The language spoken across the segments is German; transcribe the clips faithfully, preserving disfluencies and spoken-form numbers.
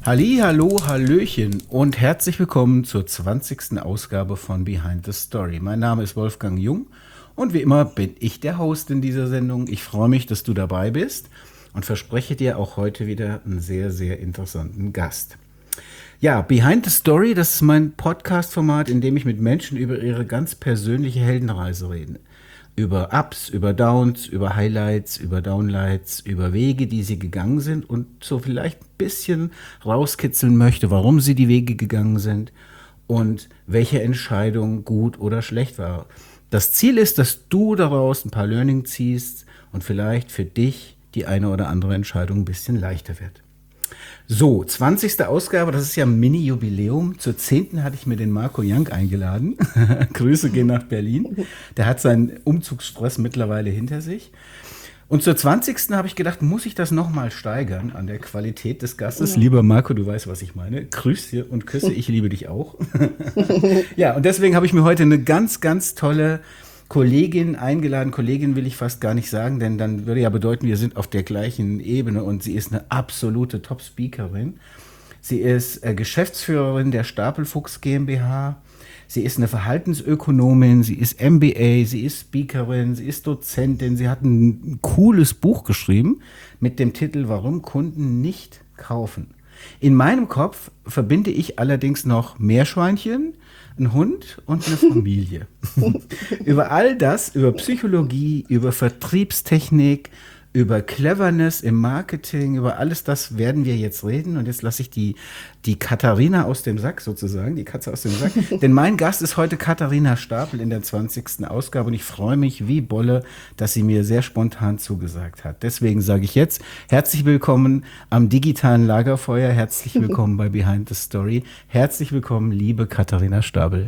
Halli, hallo, hallöchen und herzlich willkommen zur zwanzigsten Ausgabe von Behind the Story. Mein Name ist Wolfgang Jung und wie immer bin ich der Host in dieser Sendung. Ich freue mich, dass du dabei bist und verspreche dir auch heute wieder einen sehr, sehr interessanten Gast. Ja, Behind the Story, das ist mein Podcast-Format, in dem ich mit Menschen über ihre ganz persönliche Heldenreise rede. Über Ups, über Downs, über Highlights, über Downlights, über Wege, die sie gegangen sind und so vielleicht ein bisschen rauskitzeln möchte, warum sie die Wege gegangen sind und welche Entscheidung gut oder schlecht war. Das Ziel ist, dass du daraus ein paar Learning ziehst und vielleicht für dich die eine oder andere Entscheidung ein bisschen leichter wird. So, zwanzigste Ausgabe, das ist ja ein Mini-Jubiläum. Zur zehnten hatte ich mir den Marco Jank eingeladen. Grüße gehen nach Berlin. Der hat seinen Umzugsstress mittlerweile hinter sich. Und zur zwanzigsten habe ich gedacht, muss ich das nochmal steigern an der Qualität des Gastes? Ja. Lieber Marco, du weißt, was ich meine. Grüße und Küsse, ich liebe dich auch. Ja, und deswegen habe ich mir heute eine ganz, ganz tolle Kollegin eingeladen. Kollegin will ich fast gar nicht sagen, denn dann würde ja bedeuten, wir sind auf der gleichen Ebene und sie ist eine absolute Top-Speakerin. Sie ist äh, Geschäftsführerin der Stapelfuchs GmbH. Sie ist eine Verhaltensökonomin, sie ist M B A, sie ist Speakerin, sie ist Dozentin. Sie hat ein cooles Buch geschrieben mit dem Titel Warum Kunden nicht kaufen. In meinem Kopf verbinde ich allerdings noch Meerschweinchen, ein Hund und eine Familie. Über all das, über Psychologie, über Vertriebstechnik, über Cleverness im Marketing, über alles das werden wir jetzt reden. Und jetzt lasse ich die, die Katharina aus dem Sack sozusagen, die Katze aus dem Sack. Denn mein Gast ist heute Katharina Stapel in der zwanzigsten Ausgabe. Und ich freue mich wie Bolle, dass sie mir sehr spontan zugesagt hat. Deswegen sage ich jetzt herzlich willkommen am digitalen Lagerfeuer. Herzlich willkommen bei Behind the Story. Herzlich willkommen, liebe Katharina Stapel.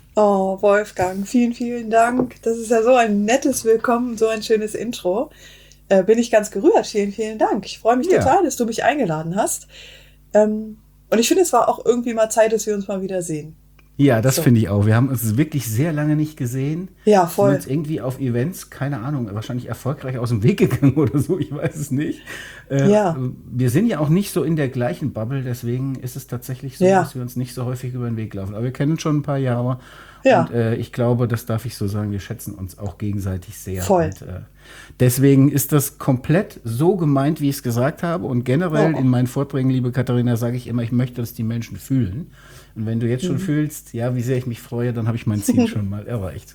Oh, Wolfgang, vielen, vielen Dank. Das ist ja so ein nettes Willkommen, so ein schönes Intro. Äh, bin ich ganz gerührt. Vielen, vielen Dank. Ich freue mich ja. total, dass du mich eingeladen hast. Ähm, und ich finde, es war auch irgendwie mal Zeit, dass wir uns mal wieder sehen. Ja, das so. Finde ich auch. Wir haben uns wirklich sehr lange nicht gesehen. Ja, voll. Sind uns irgendwie auf Events, keine Ahnung, wahrscheinlich erfolgreich aus dem Weg gegangen oder so, ich weiß es nicht. Äh, ja. Wir sind ja auch nicht so in der gleichen Bubble, deswegen ist es tatsächlich so, ja. dass wir uns nicht so häufig über den Weg laufen. Aber wir kennen uns schon ein paar Jahre. Ja. Und äh, ich glaube, das darf ich so sagen, wir schätzen uns auch gegenseitig sehr. Voll. Und, äh, deswegen ist das komplett so gemeint, wie ich es gesagt habe. Und generell oh. in meinen Vorträgen, liebe Katharina, sage ich immer, ich möchte, dass die Menschen fühlen. Und wenn du jetzt schon mhm. fühlst, ja, wie sehr ich mich freue, dann habe ich mein Ziel schon mal erreicht.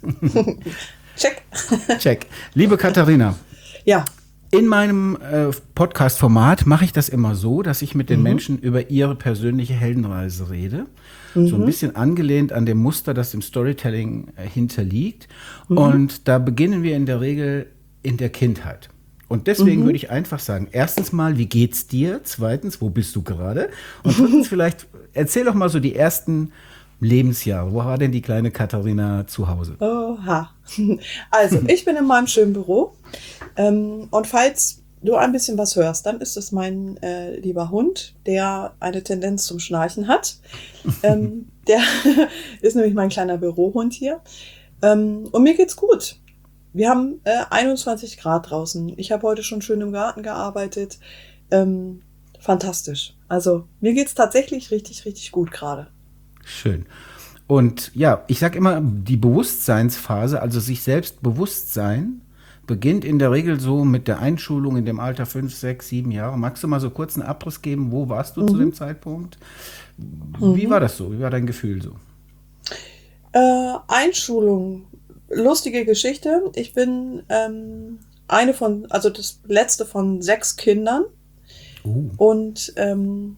Check. Check. Liebe Katharina. Ja. In meinem äh, Podcast-Format mache ich das immer so, dass ich mit den mhm. Menschen über ihre persönliche Heldenreise rede. Mhm. So ein bisschen angelehnt an dem Muster, das im Storytelling äh, hinterliegt. Mhm. Und da beginnen wir in der Regel in der Kindheit. Und deswegen mhm. würde ich einfach sagen, erstens mal, wie geht's dir? Zweitens, wo bist du gerade? Und drittens vielleicht, erzähl doch mal so die ersten Lebensjahre. Wo war denn die kleine Katharina zu Hause? Oha. Also, ich bin in meinem schönen Büro. Ähm, und falls du ein bisschen was hörst, dann ist es mein äh, lieber Hund, der eine Tendenz zum Schnarchen hat. ähm, der ist nämlich mein kleiner Bürohund hier. Ähm, und mir geht's gut. Wir haben äh, einundzwanzig Grad draußen. Ich habe heute schon schön im Garten gearbeitet. Ähm, fantastisch. Also mir geht's tatsächlich richtig, richtig gut gerade. Schön. Und ja, ich sage immer, die Bewusstseinsphase, also sich selbst bewusst sein, beginnt in der Regel so mit der Einschulung in dem Alter fünf, sechs, sieben Jahre. Magst du mal so kurz einen Abriss geben? Wo warst du mhm. zu dem Zeitpunkt? Wie mhm. war das so? Wie war dein Gefühl so? Äh, Einschulung. Lustige Geschichte. Ich bin ähm, eine von, also das letzte von sechs Kindern. Uh. Und ähm,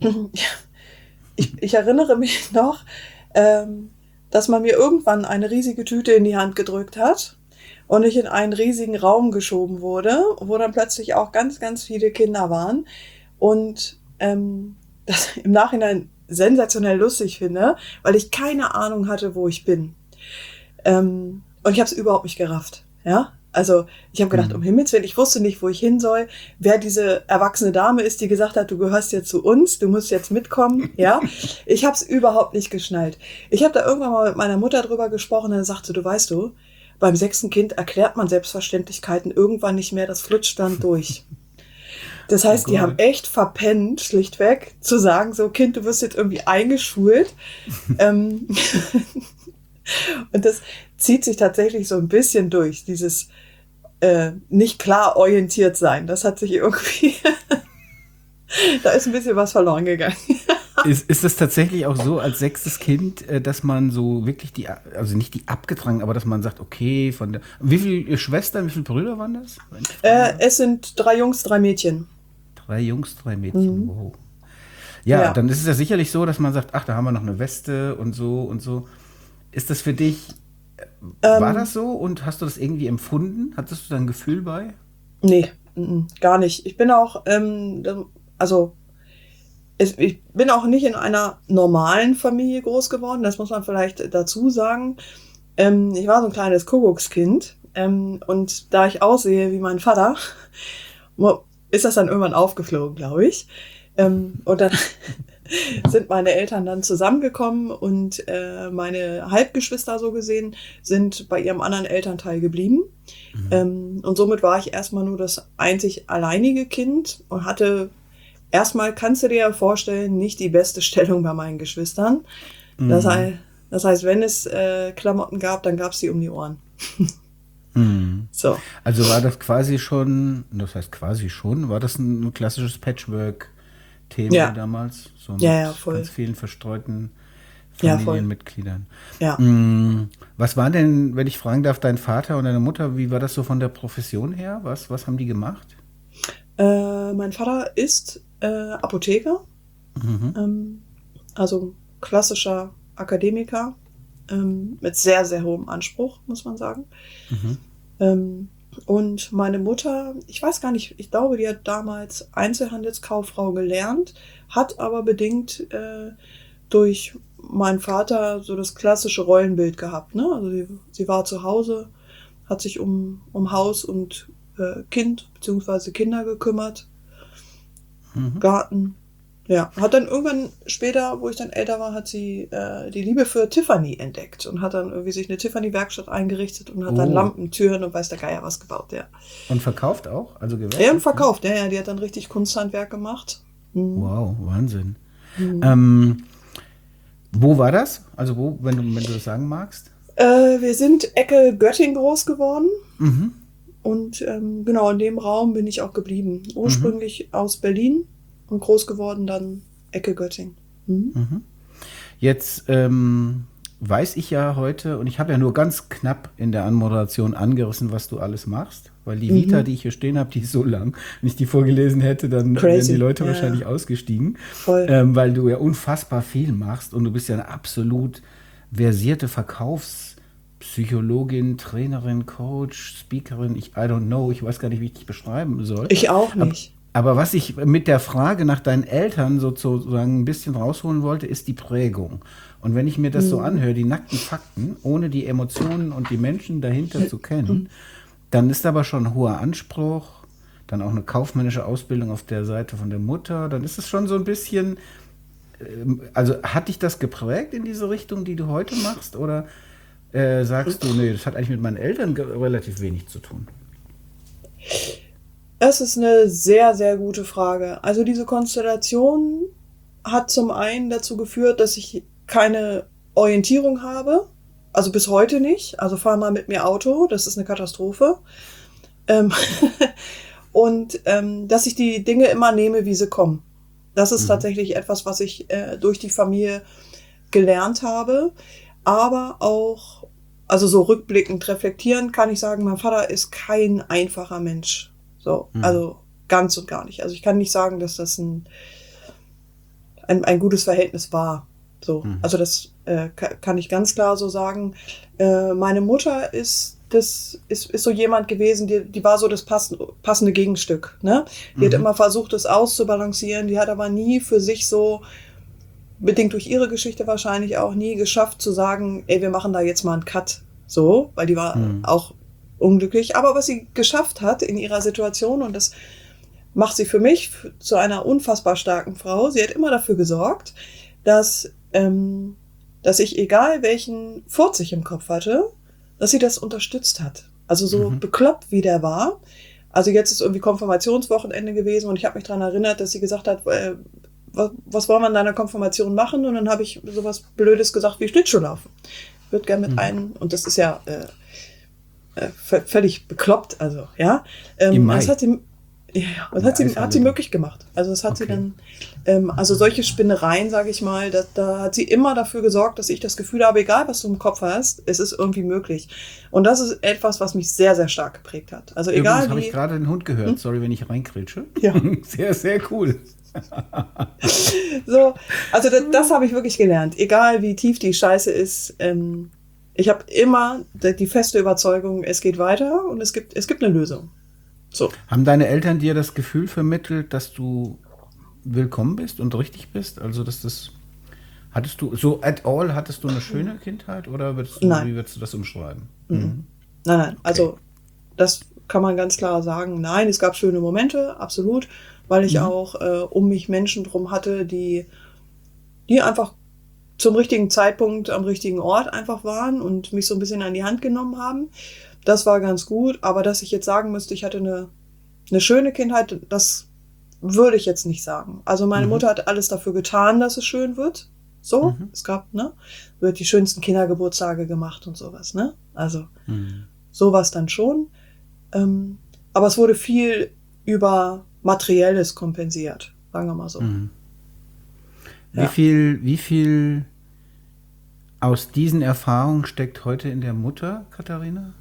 ich, ich erinnere mich noch, ähm, dass man mir irgendwann eine riesige Tüte in die Hand gedrückt hat und ich in einen riesigen Raum geschoben wurde, wo dann plötzlich auch ganz, ganz viele Kinder waren. Und ähm, das im Nachhinein sensationell lustig finde, weil ich keine Ahnung hatte, wo ich bin. Ähm, und ich habe es überhaupt nicht gerafft. Ja, also ich habe gedacht, mhm. um Himmels Willen, ich wusste nicht, wo ich hin soll, wer diese erwachsene Dame ist, die gesagt hat, du gehörst jetzt zu uns, du musst jetzt mitkommen. Ja, ich habe es überhaupt nicht geschnallt. Ich habe da irgendwann mal mit meiner Mutter drüber gesprochen und dann sagte, du weißt du, beim sechsten Kind erklärt man Selbstverständlichkeiten irgendwann nicht mehr, das flutscht dann durch. Das heißt, die haben echt verpennt, schlichtweg, zu sagen, so Kind, du wirst jetzt irgendwie eingeschult. ähm, und das zieht sich tatsächlich so ein bisschen durch, dieses äh, nicht klar orientiert sein. Das hat sich irgendwie, da ist ein bisschen was verloren gegangen. Ist, ist es tatsächlich auch so als sechstes Kind, äh, dass man so wirklich die, also nicht die abgetragen, aber dass man sagt, okay, von der, wie viele Schwestern, wie viele Brüder waren das? Äh, es sind drei Jungs, drei Mädchen. Drei Jungs, drei Mädchen, Mhm. wow. Ja, Ja. dann ist es ja sicherlich so, dass man sagt, ach, da haben wir noch eine Weste und so und so. Ist das für dich, war Ähm, das so und hast du das irgendwie empfunden? Hattest du da ein Gefühl bei? nee, mhm, gar nicht. Ich bin auch, ähm, also es, ich bin auch nicht in einer normalen Familie groß geworden, das muss man vielleicht dazu sagen. Ähm, ich war so ein kleines Kuckuckskind, ähm, und da ich aussehe wie mein Vater, ist das dann irgendwann aufgeflogen, glaube ich. Ähm, und dann sind meine Eltern dann zusammengekommen und äh, meine Halbgeschwister so gesehen sind bei ihrem anderen Elternteil geblieben. Mhm. Ähm, und somit war ich erstmal nur das einzig alleinige Kind und hatte erstmal, kannst du dir ja vorstellen, nicht die beste Stellung bei meinen Geschwistern. Das, Mhm. heißt, das heißt, wenn es äh, Klamotten gab, dann gab es die um die Ohren. Mhm. So. Also war das quasi schon, das heißt quasi schon, war das ein, ein klassisches Patchwork-Thema Ja. damals? So mit Ja, ja, voll. ganz vielen verstreuten Ja, voll. Familienmitgliedern. Ja. Mhm. Was war denn, wenn ich fragen darf, dein Vater und deine Mutter, wie war das so von der Profession her? Was, was haben die gemacht? Äh, mein Vater ist äh, Apotheker, Mhm. ähm, also klassischer Akademiker, ähm, mit sehr, sehr hohem Anspruch, muss man sagen. Mhm. Ähm, und meine Mutter, ich weiß gar nicht, ich glaube, die hat damals Einzelhandelskauffrau gelernt, hat aber bedingt äh, durch meinen Vater so das klassische Rollenbild gehabt. Ne? Also sie, sie war zu Hause, hat sich um, um Haus und äh, Kind bzw. Kinder gekümmert, Mhm. Garten. Ja, hat dann irgendwann später, wo ich dann älter war, hat sie äh, die Liebe für Tiffany entdeckt und hat dann irgendwie sich eine Tiffany-Werkstatt eingerichtet und hat dann Oh. Lampen, Türen und weiß der Geier was gebaut, ja. Und verkauft auch? Also Ja, und gewerblich? verkauft, ja, ja, die hat dann richtig Kunsthandwerk gemacht. Mhm. Wow, Wahnsinn. Mhm. Ähm, wo war das? Also wo, wenn du, wenn du das sagen magst? Äh, wir sind Ecke Göttingen groß geworden Mhm. und ähm, genau in dem Raum bin ich auch geblieben. Ursprünglich aus Berlin und groß geworden dann Ecke Göttingen. Mhm. Mhm. Jetzt ähm, weiß ich ja heute, und ich habe ja nur ganz knapp in der Anmoderation angerissen, was du alles machst, weil die Vita, Mhm. die ich hier stehen habe, die ist so lang. Wenn ich die vorgelesen hätte, dann Crazy. wären die Leute Ja, wahrscheinlich ja. ausgestiegen, Voll. ähm, weil du ja unfassbar viel machst und du bist ja eine absolut versierte Verkaufspsychologin, Trainerin, Coach, Speakerin, ich I don't know, ich weiß gar nicht, wie ich dich beschreiben soll. Ich auch nicht. Aber was ich mit der Frage nach deinen Eltern sozusagen ein bisschen rausholen wollte, ist die Prägung. Und wenn ich mir das so anhöre, die nackten Fakten, ohne die Emotionen und die Menschen dahinter zu kennen, dann ist aber schon ein hoher Anspruch, dann auch eine kaufmännische Ausbildung auf der Seite von der Mutter, dann ist es schon so ein bisschen, ähm, also hat dich das geprägt in diese Richtung, die du heute machst? Oder äh, sagst du, nee, das hat eigentlich mit meinen Eltern ge- relativ wenig zu tun? Es ist eine sehr, sehr gute Frage. Also diese Konstellation hat zum einen dazu geführt, dass ich keine Orientierung habe. Also bis heute nicht. Also fahr mal mit mir Auto, das ist eine Katastrophe. Ähm und ähm, dass ich die Dinge immer nehme, wie sie kommen. Das ist Mhm. tatsächlich etwas, was ich äh, durch die Familie gelernt habe. Aber auch, also so rückblickend reflektieren kann ich sagen, mein Vater ist kein einfacher Mensch. So, Mhm. also ganz und gar nicht. Also ich kann nicht sagen, dass das ein, ein, ein gutes Verhältnis war. So, Mhm. also das äh, ka- kann ich ganz klar so sagen. Äh, meine Mutter ist das ist, ist so jemand gewesen, die, die war so das passen, passende Gegenstück. Ne? Die hat Mhm. immer versucht, das auszubalancieren. Die hat aber nie für sich so, bedingt durch ihre Geschichte wahrscheinlich auch, nie geschafft zu sagen, ey, wir machen da jetzt mal einen Cut. So, weil die war Mhm. auch unglücklich. Aber was sie geschafft hat in ihrer Situation, und das macht sie für mich f- zu einer unfassbar starken Frau, sie hat immer dafür gesorgt, dass, ähm, dass ich, egal welchen Furz ich im Kopf hatte, dass sie das unterstützt hat. Also so Mhm. bekloppt wie der war, Also jetzt ist irgendwie Konfirmationswochenende gewesen und ich habe mich daran erinnert, dass sie gesagt hat, äh, was, was wollen wir in deiner Konfirmation machen? Und dann habe ich sowas Blödes gesagt wie Schlittschuhlaufen. Ich würde gerne mit mhm. einem, und das ist ja äh, äh, v- völlig bekloppt, also ja. Ähm, Im Mai. Das hat sie, ja, das hat sie, hat sie möglich gemacht. Also das hat okay. sie dann, ähm, also solche Spinnereien, sage ich mal, da, da hat sie immer dafür gesorgt, dass ich das Gefühl habe, egal was du im Kopf hast, es ist irgendwie möglich. Und das ist etwas, was mich sehr, sehr stark geprägt hat. Also egal Übrigens habe wie. ich gerade den Hund gehört, hm? Sorry, wenn ich reinkritsche. Ja. Sehr, sehr cool. So, also das, das habe ich wirklich gelernt. Egal wie tief die Scheiße ist, ähm, ich habe immer die feste Überzeugung, es geht weiter und es gibt, es gibt eine Lösung. So. Haben deine Eltern dir das Gefühl vermittelt, dass du willkommen bist und richtig bist? Also, dass das, hattest du, so at all, hattest du eine schöne Kindheit oder würdest du, nein. wie würdest du das umschreiben? Mhm. Mhm. Nein, nein, okay. Also das kann man ganz klar sagen. Nein, es gab schöne Momente, absolut, weil ich mhm. auch äh, um mich Menschen drum hatte, die, die einfach zum richtigen Zeitpunkt am richtigen Ort einfach waren und mich so ein bisschen an die Hand genommen haben. Das war ganz gut, aber dass ich jetzt sagen müsste, ich hatte eine, eine schöne Kindheit, das würde ich jetzt nicht sagen. Also meine mhm. Mutter hat alles dafür getan, dass es schön wird. So, mhm. es gab, ne, wird die schönsten Kindergeburtstage gemacht und sowas, ne? Also mhm. sowas dann schon. Ähm, aber es wurde viel über Materielles kompensiert, sagen wir mal so. Mhm. Wie Ja. viel, wie viel aus diesen Erfahrungen steckt heute in der Mutter, Katharina?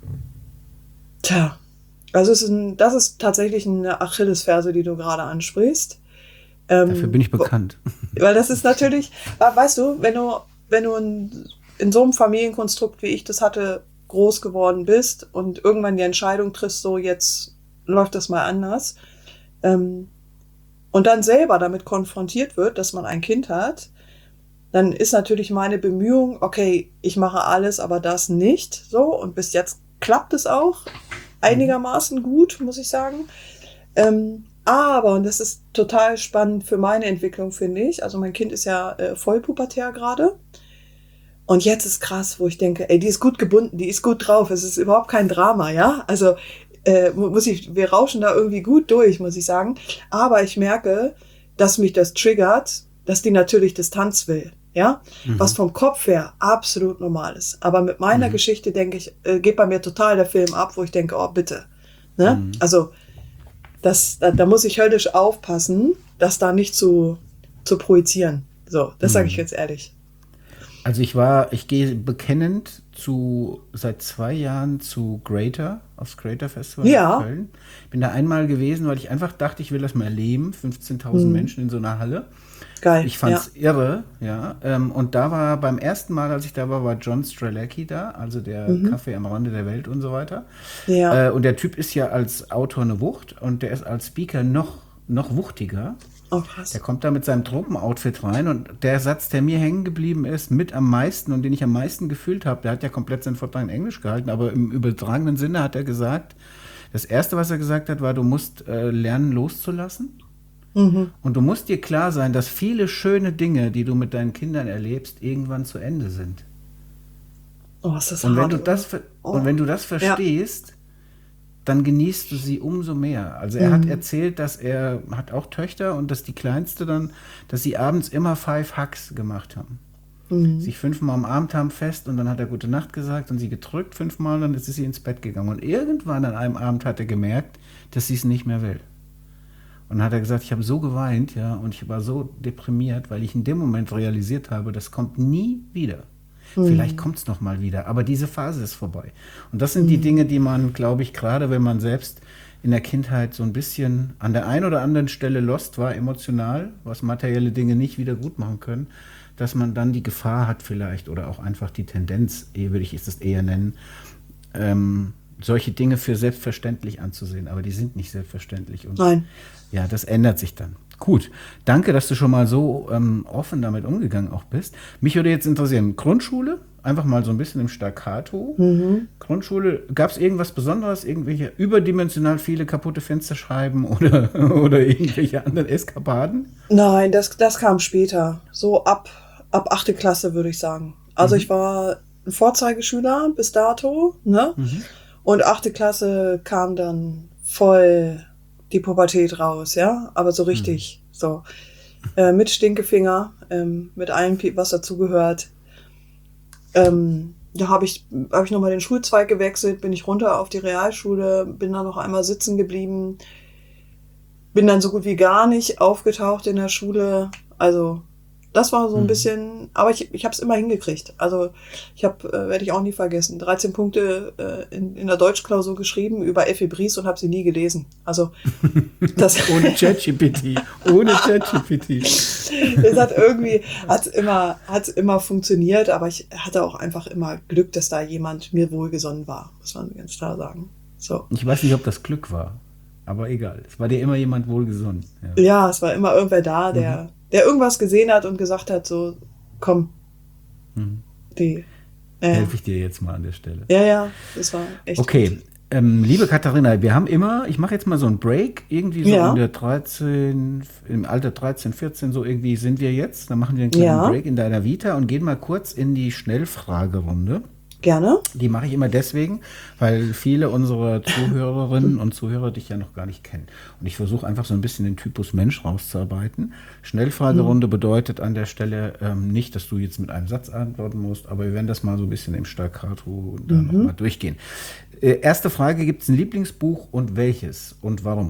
Tja, also es ist ein, das ist tatsächlich eine Achillesferse, die du gerade ansprichst. Ähm, Dafür bin ich bekannt. Weil das ist natürlich, weißt du, wenn du, wenn du in, in so einem Familienkonstrukt, wie ich das hatte, groß geworden bist und irgendwann die Entscheidung triffst, so jetzt läuft das mal anders, ähm, und dann selber damit konfrontiert wird, dass man ein Kind hat, dann ist natürlich meine Bemühung, okay, ich mache alles, aber das nicht, so, und bis jetzt klappt es auch einigermaßen gut, muss ich sagen. Ähm, aber, und das ist total spannend für meine Entwicklung, finde ich, also mein Kind ist ja äh, vollpubertär gerade. Und jetzt ist krass, wo ich denke, ey, die ist gut gebunden, die ist gut drauf, es ist überhaupt kein Drama, ja. Also äh, muss ich, wir rauschen da irgendwie gut durch, muss ich sagen. Aber ich merke, dass mich das triggert, dass die natürlich Distanz will, ja. Mhm. Was vom Kopf her absolut normal ist. Aber mit meiner mhm. Geschichte, denke ich, äh, geht bei mir total der Film ab, wo ich denke, oh, bitte. Ne? Mhm. Also das, da, da muss ich höllisch aufpassen, das da nicht zu, zu projizieren. So, das mhm. sage ich jetzt ehrlich. Also ich war, ich gehe bekennend zu, seit zwei Jahren zu Greater, aufs Greater Festival ja. in Köln. Bin da einmal gewesen, weil ich einfach dachte, ich will das mal erleben. fünfzehntausend mhm. Menschen in so einer Halle. Geil. Ich fand's ja. irre, ja. Und da war, beim ersten Mal, als ich da war, war John Strzelecki da, also der mhm. Kaffee am Rande der Welt und so weiter. Ja. Und der Typ ist ja als Autor eine Wucht und der ist als Speaker noch, noch wuchtiger. Oh, krass. Der kommt da mit seinem Tropen-Outfit rein und der Satz, der mir hängen geblieben ist, mit am meisten und den ich am meisten gefühlt habe, der hat ja komplett seinen Vortrag in Englisch gehalten, aber im übertragenen Sinne hat er gesagt, das Erste, was er gesagt hat, war, du musst äh, lernen loszulassen. Mhm. Und du musst dir klar sein, dass viele schöne Dinge, die du mit deinen Kindern erlebst, irgendwann zu Ende sind. Oh, ist das und wenn hart, du das oh. Und wenn du das verstehst, ja. dann genießt du sie umso mehr. Also er mhm. hat erzählt, dass er hat auch Töchter und dass die Kleinste dann, dass sie abends immer Five Hugs gemacht haben. Mhm. Sich fünfmal umarmt haben fest und dann hat er Gute Nacht gesagt und sie gedrückt fünfmal und dann ist sie ins Bett gegangen. Und irgendwann an einem Abend hat er gemerkt, dass sie es nicht mehr will. Und dann hat er gesagt, ich habe so geweint, ja, und ich war so deprimiert, weil ich in dem Moment realisiert habe, das kommt nie wieder. Mhm. Vielleicht kommt es noch mal wieder, aber diese Phase ist vorbei. Und das sind mhm. die Dinge, die man, glaube ich, gerade wenn man selbst in der Kindheit so ein bisschen an der einen oder anderen Stelle lost war, emotional, was materielle Dinge nicht wieder gut machen können, dass man dann die Gefahr hat vielleicht oder auch einfach die Tendenz, würde ich es eher nennen, ähm, solche Dinge für selbstverständlich anzusehen, aber die sind nicht selbstverständlich. Und Nein. Ja, das ändert sich dann. Gut, danke, dass du schon mal so ähm, offen damit umgegangen auch bist. Mich würde jetzt interessieren, Grundschule, einfach mal so ein bisschen im Staccato. Mhm. Grundschule, gab es irgendwas Besonderes, irgendwelche überdimensional viele kaputte Fensterscheiben oder, oder irgendwelche anderen Eskapaden? Nein, das, das kam später, so ab, ab achte Klasse würde ich sagen. Also mhm. ich war ein Vorzeigeschüler bis dato, ne? Mhm. Und achte Klasse kam dann voll die Pubertät raus, ja, aber so richtig, mhm. so äh, mit Stinkefinger, ähm, mit allem, was dazugehört. Ähm, da habe ich, hab ich nochmal den Schulzweig gewechselt, bin ich runter auf die Realschule, bin da noch einmal sitzen geblieben, bin dann so gut wie gar nicht aufgetaucht in der Schule, also das war so ein mhm. bisschen, aber ich, ich habe es immer hingekriegt. Also ich habe, äh, werde ich auch nie vergessen, dreizehn Punkte äh, in, in der Deutschklausur geschrieben über Effi Briest und habe sie nie gelesen. Also das ohne ChatGPT, ohne ChatGPT. Das hat irgendwie, hat immer, hat immer funktioniert, aber ich hatte auch einfach immer Glück, dass da jemand mir wohlgesonnen war, muss man ganz klar sagen. So. Ich weiß nicht, ob das Glück war, aber egal. Es war dir immer jemand wohlgesonnen. Ja, ja, es war immer irgendwer da, der mhm. der irgendwas gesehen hat und gesagt hat, so, komm, hm. die. Äh, Helfe ich dir jetzt mal an der Stelle. Ja, ja, das war echt okay, ähm, liebe Katharina, wir haben immer, ich mache jetzt mal so einen Break, irgendwie so ja. in der dreizehn, im Alter dreizehn, vierzehn, so irgendwie sind wir jetzt. Dann machen wir einen kleinen ja. Break in deiner Vita und gehen mal kurz in die Schnellfragerunde. Gerne. Die mache ich immer deswegen, weil viele unserer Zuhörerinnen und Zuhörer dich ja noch gar nicht kennen. Und ich versuche einfach so ein bisschen den Typus Mensch rauszuarbeiten. Schnellfragerunde mhm. bedeutet an der Stelle ähm, nicht, dass du jetzt mit einem Satz antworten musst, aber wir werden das mal so ein bisschen im Staccato da mhm. nochmal durchgehen. Äh, erste Frage, gibt es ein Lieblingsbuch und welches und warum?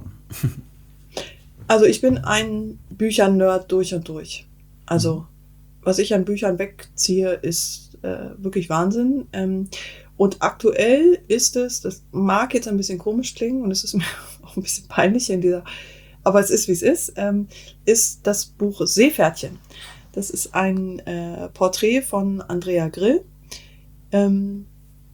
Also ich bin ein Büchern-Nerd durch und durch. Also mhm. was ich an Büchern wegziehe, ist wirklich Wahnsinn. Und aktuell ist es, das mag jetzt ein bisschen komisch klingen und es ist mir auch ein bisschen peinlich in dieser, aber es ist, wie es ist, ist das Buch Seepferdchen. Das ist ein äh, Porträt von Andrea Grill. Ähm,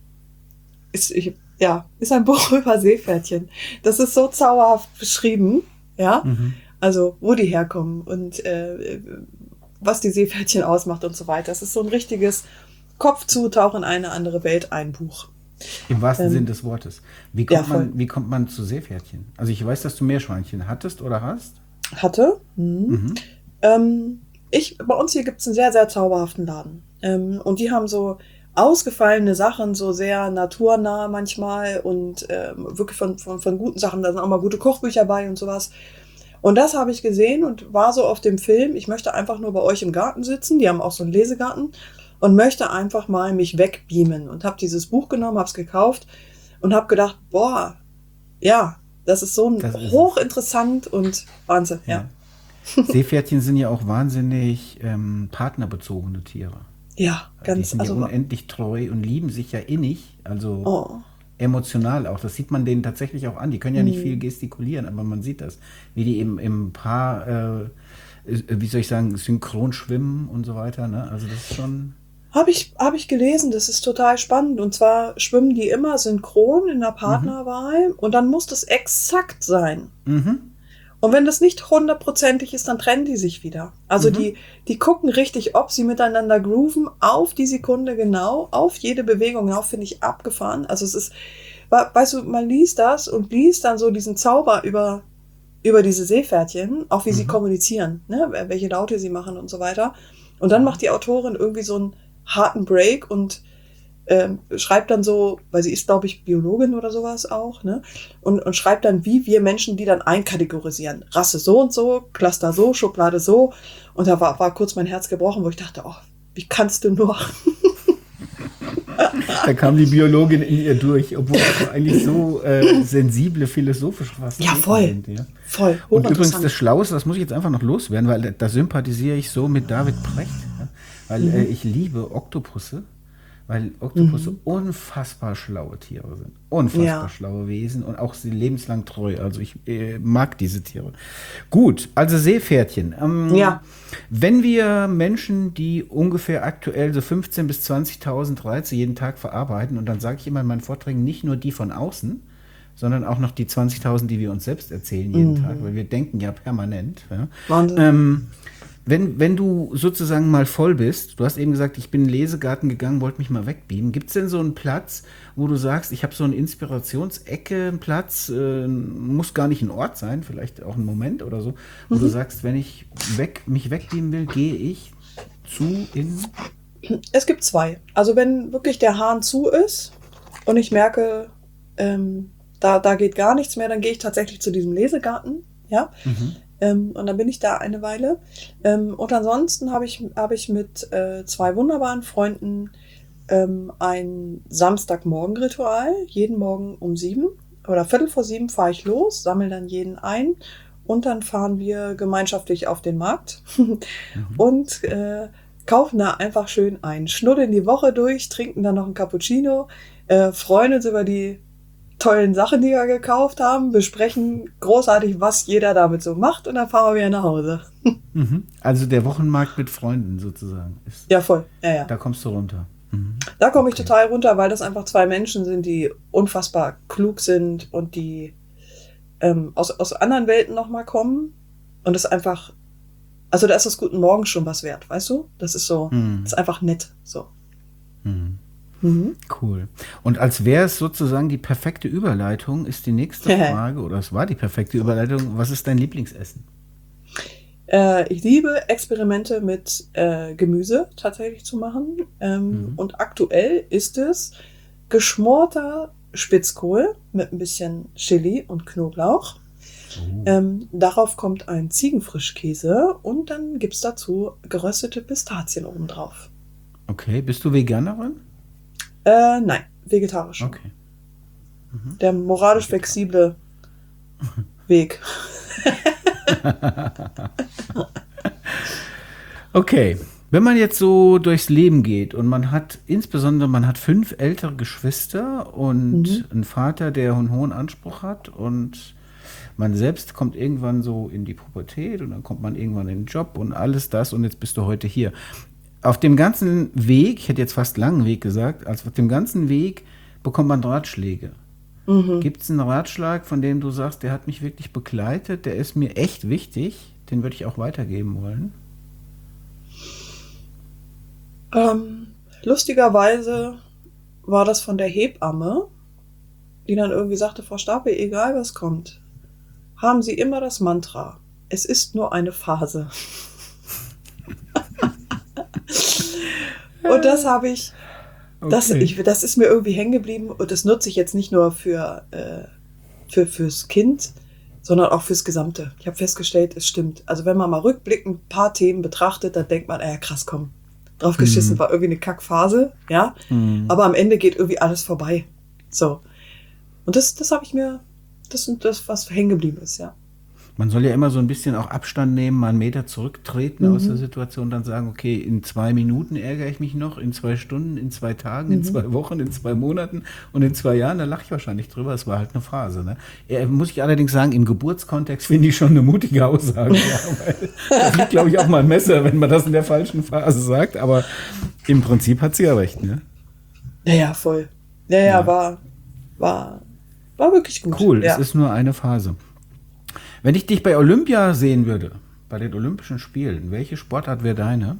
ist, ich, ja, ist ein Buch über Seepferdchen. Das ist so zauberhaft beschrieben, ja, mhm. also wo die herkommen und äh, was die Seepferdchen ausmacht und so weiter. Das ist so ein richtiges Kopf zutauchen in eine andere Welt, ein Buch. Im wahrsten ähm, Sinn des Wortes. Wie kommt, ja, man, wie kommt man zu Seepferdchen? Also ich weiß, dass du Meerschweinchen hattest oder hast. Hatte. Mhm. Mhm. Ähm, ich, bei uns hier gibt es einen sehr, sehr zauberhaften Laden. Ähm, und die haben so ausgefallene Sachen, so sehr naturnah manchmal und ähm, wirklich von, von, von guten Sachen. Da sind auch mal gute Kochbücher bei und sowas. Und das habe ich gesehen und war so auf dem Film, ich möchte einfach nur bei euch im Garten sitzen. Die haben auch so einen Lesegarten. Und möchte einfach mal mich wegbeamen. Und habe dieses Buch genommen, habe es gekauft und habe gedacht, boah, ja, das ist so ein das ist hochinteressant und Wahnsinn, ja. ja. Seepferdchen sind ja auch wahnsinnig ähm, partnerbezogene Tiere. Ja, ganz. Die sind also, ja unendlich treu und lieben sich ja innig, also oh. emotional auch. Das sieht man denen tatsächlich auch an. Die können ja nicht hm. viel gestikulieren, aber man sieht das, wie die eben im Paar, äh, wie soll ich sagen, synchron schwimmen und so weiter. Ne? Also das ist schon... Habe ich, hab ich gelesen, das ist total spannend. Und zwar schwimmen die immer synchron in der Partnerwahl mhm. und dann muss das exakt sein. Mhm. Und wenn das nicht hundertprozentig ist, dann trennen die sich wieder. Also mhm. die, die gucken richtig, ob sie miteinander grooven, auf die Sekunde genau, auf jede Bewegung genau, finde ich abgefahren. Also es ist, weißt du, man liest das und liest dann so diesen Zauber über, über diese Seepferdchen, auch wie mhm. sie kommunizieren, ne? Welche Laute sie machen und so weiter. Und dann macht die Autorin irgendwie so ein harten Break und ähm, schreibt dann so, weil sie ist, glaube ich, Biologin oder sowas auch, ne? Und, und schreibt dann, wie wir Menschen die dann einkategorisieren. Rasse so und so, Cluster so, Schublade so. Und da war, war kurz mein Herz gebrochen, wo ich dachte, oh, wie kannst du nur? Da kam die Biologin in ihr durch, obwohl das eigentlich so äh, sensible, philosophische fast ja, voll, sind. Ja, voll. Und übrigens das Schlauste, das muss ich jetzt einfach noch loswerden, weil da, da sympathisiere ich so mit David Precht. Ja? Weil mhm. äh, ich liebe Oktopusse, weil Oktopusse mhm. unfassbar schlaue Tiere sind. Unfassbar ja. schlaue Wesen und auch sie lebenslang treu. Also ich äh, mag diese Tiere. Gut, also Seepferdchen. Ähm, ja. Wenn wir Menschen, die ungefähr aktuell so fünfzehntausend bis zwanzigtausend Reize jeden Tag verarbeiten, und dann sage ich immer in meinen Vorträgen nicht nur die von außen, sondern auch noch die zwanzigtausend, die wir uns selbst erzählen jeden mhm. Tag, weil wir denken ja permanent. Ja. Wahnsinn. Ähm, Wenn, wenn du sozusagen mal voll bist, du hast eben gesagt, ich bin in den Lesegarten gegangen, wollte mich mal wegbeamen. Gibt es denn so einen Platz, wo du sagst, ich habe so eine Inspirationsecke, einen Platz, äh, muss gar nicht ein Ort sein, vielleicht auch ein Moment oder so, wo mhm. du sagst, wenn ich weg, mich wegbeamen will, gehe ich zu in... Es gibt zwei. Also wenn wirklich der Hahn zu ist und ich merke, ähm, da, da geht gar nichts mehr. Dann gehe ich tatsächlich zu diesem Lesegarten, ja. Mhm. Ähm, und dann bin ich da eine Weile. Ähm, und ansonsten habe ich, hab ich mit äh, zwei wunderbaren Freunden ähm, ein Samstagmorgen-Ritual. Jeden Morgen um sieben oder Viertel vor sieben fahre ich los, sammle dann jeden ein und dann fahren wir gemeinschaftlich auf den Markt mhm. und äh, kaufen da einfach schön ein. Schnuddeln die Woche durch, trinken dann noch einen Cappuccino, äh, freuen uns über die tollen Sachen, die wir gekauft haben, besprechen großartig, was jeder damit so macht und dann fahren wir wieder nach Hause. Mhm. Also der Wochenmarkt mit Freunden sozusagen. Ist, ja, voll. Ja, ja. Da kommst du runter. Mhm. Da komme ich okay. total runter, weil das einfach zwei Menschen sind, die unfassbar klug sind und die ähm, aus, aus anderen Welten nochmal kommen. Und das einfach, also da ist das Guten Morgen schon was wert, weißt du? Das ist so, mhm. das ist einfach nett, so. Mhm. Mhm. Cool. Und als wäre es sozusagen die perfekte Überleitung, ist die nächste Frage, oder es war die perfekte Überleitung, was ist dein Lieblingsessen? Äh, ich liebe Experimente mit äh, Gemüse tatsächlich zu machen. Ähm, mhm. Und aktuell ist es geschmorter Spitzkohl mit ein bisschen Chili und Knoblauch. Oh. Ähm, darauf kommt ein Ziegenfrischkäse und dann gibt es dazu geröstete Pistazien obendrauf. Okay, bist du Veganerin? Äh, nein, vegetarisch. Okay. Mhm. Der moralisch flexible Weg. Okay, wenn man jetzt so durchs Leben geht und man hat, insbesondere man hat fünf ältere Geschwister und mhm. einen Vater, der einen hohen Anspruch hat und man selbst kommt irgendwann so in die Pubertät und dann kommt man irgendwann in den Job und alles das und jetzt bist du heute hier. Auf dem ganzen Weg, ich hätte jetzt fast langen Weg gesagt, also auf dem ganzen Weg bekommt man Ratschläge. Mhm. Gibt es einen Ratschlag, von dem du sagst, der hat mich wirklich begleitet, der ist mir echt wichtig, den würde ich auch weitergeben wollen? Ähm, lustigerweise war das von der Hebamme, die dann irgendwie sagte, Frau Stapel, egal was kommt, haben Sie immer das Mantra, es ist nur eine Phase. Und das habe ich, okay. das, ich, das ist mir irgendwie hängen geblieben und das nutze ich jetzt nicht nur für, äh, für fürs Kind, sondern auch fürs Gesamte. Ich habe festgestellt, es stimmt. Also wenn man mal rückblickend ein paar Themen betrachtet, dann denkt man, äh, krass, komm, drauf geschissen, mhm. war irgendwie eine Kackphase, ja, mhm. aber am Ende geht irgendwie alles vorbei. So. Und das, das habe ich mir, das ist das, was hängen geblieben ist, ja. Man soll ja immer so ein bisschen auch Abstand nehmen, mal einen Meter zurücktreten mhm. aus der Situation, dann sagen, okay, in zwei Minuten ärgere ich mich noch, in zwei Stunden, in zwei Tagen, mhm. in zwei Wochen, in zwei Monaten und in zwei Jahren, da lache ich wahrscheinlich drüber, es war halt eine Phase. Ne? Ja, muss ich allerdings sagen, im Geburtskontext finde ich schon eine mutige Aussage. Ja, weil da fliegt, glaube ich, auch mal ein Messer, wenn man das in der falschen Phase sagt, aber im Prinzip hat sie ja recht. Ne? Ja, ja, voll. Ja, ja, ja. War, war, war wirklich gut. Cool, ja. Es ist nur eine Phase. Wenn ich dich bei Olympia sehen würde, bei den Olympischen Spielen, welche Sportart wäre deine?